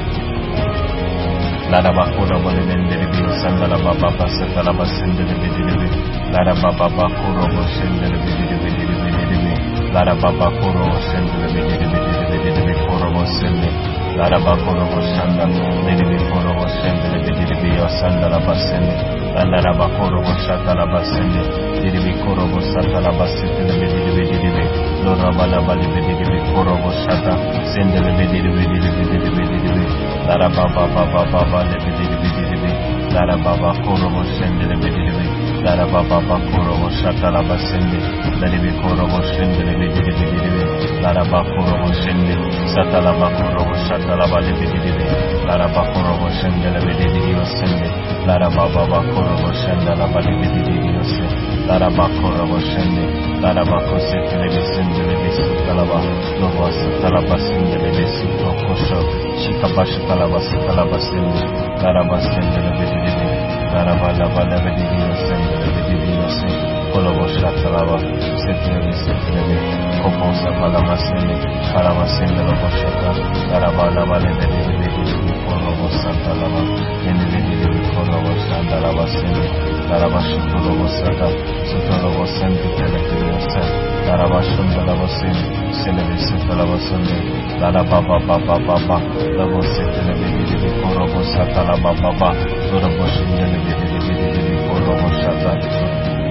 Laraba Kurabo Lebendele Bidi, Sandala Baba Basatala Basendele Bidi, Laraba Baba Kurobo Shendele Bidi Bidi Bidi, Laraba Kuro Sendele Bidi Bidi Bidi Kurobo Sende, Laraba Kurobo Shanda, Bidi Kurobo Sendele Bidi Bidi Sandala Basende, Laraba Kurobo Shatala Basende, Bidi Kurobo Satala Basendele Bidi Bidi Bidi, Lora bala bali bidi bidi korobo shata sendele bidi bidi bidi bidi bidi Lara baba baba baba le bidi bidi bidi Lara baba korobo sendele bidi bidi Lara baba baba korobo shata la basende Lara bidi korobo sendele bidi bidi bidi Lara baba korobo sende sata la baba korobo shata la bali bidi bidi Lara baba korobo sendele bidi bidi sende Lara baba baba korobo sendele la bali bidi bidi sende Lara baba korobo sende Lara baba kosendele bidi sendele bidi talaba lobo talaba sendele bidi kosho shikabash talaba talaba sende Lara baba sendele bidi bidi Lara baba baba bidi bidi sendele bidi bidi sende kolobo shatalaba sendele sendele bidi koposa palama sende palama sende lobo shaka Lara baba baba bidi bidi kolobo shatalaba bidi bidi kolobo shatalaba sende Lara baba shukolobo saka sukolobo sende tele tele sende Lara baba shundalaba sende sende shatalaba sende Lara baba baba baba lobo sendele bidi bidi kolobo shatalaba baba lobo shundele bidi bidi bidi kolobo shatalaba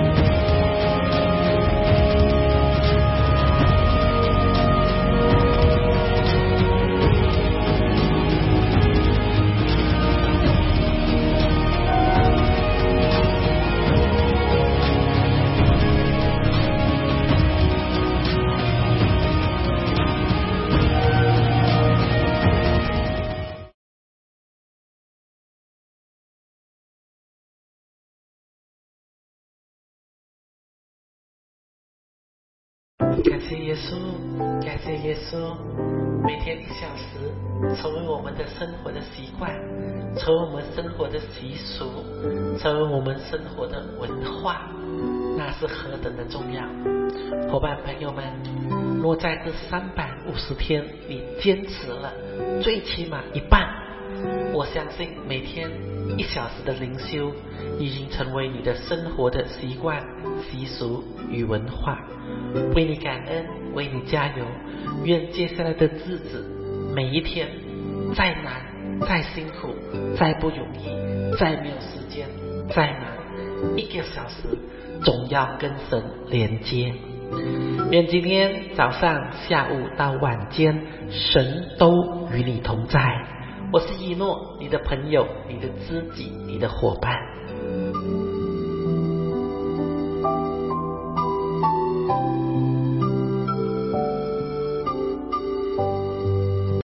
感谢耶稣，感谢耶稣，每天一小时成为我们的生活的习惯，成为我们生活的习俗，成为我们生活的文化，那是何等的重要。伙伴朋友们，若在这三百五十天你坚持了最起码一半，我相信每天一小时的灵修已经成为你的生活的习惯、习俗与文化。为你感恩，为你加油，愿接下来的日子每一天再难再辛苦再不容易再没有时间再忙，一个小时总要跟神连接。愿今天早上下午到晚间神都与你同在。我是一诺，你的朋友，你的知己，你的伙伴。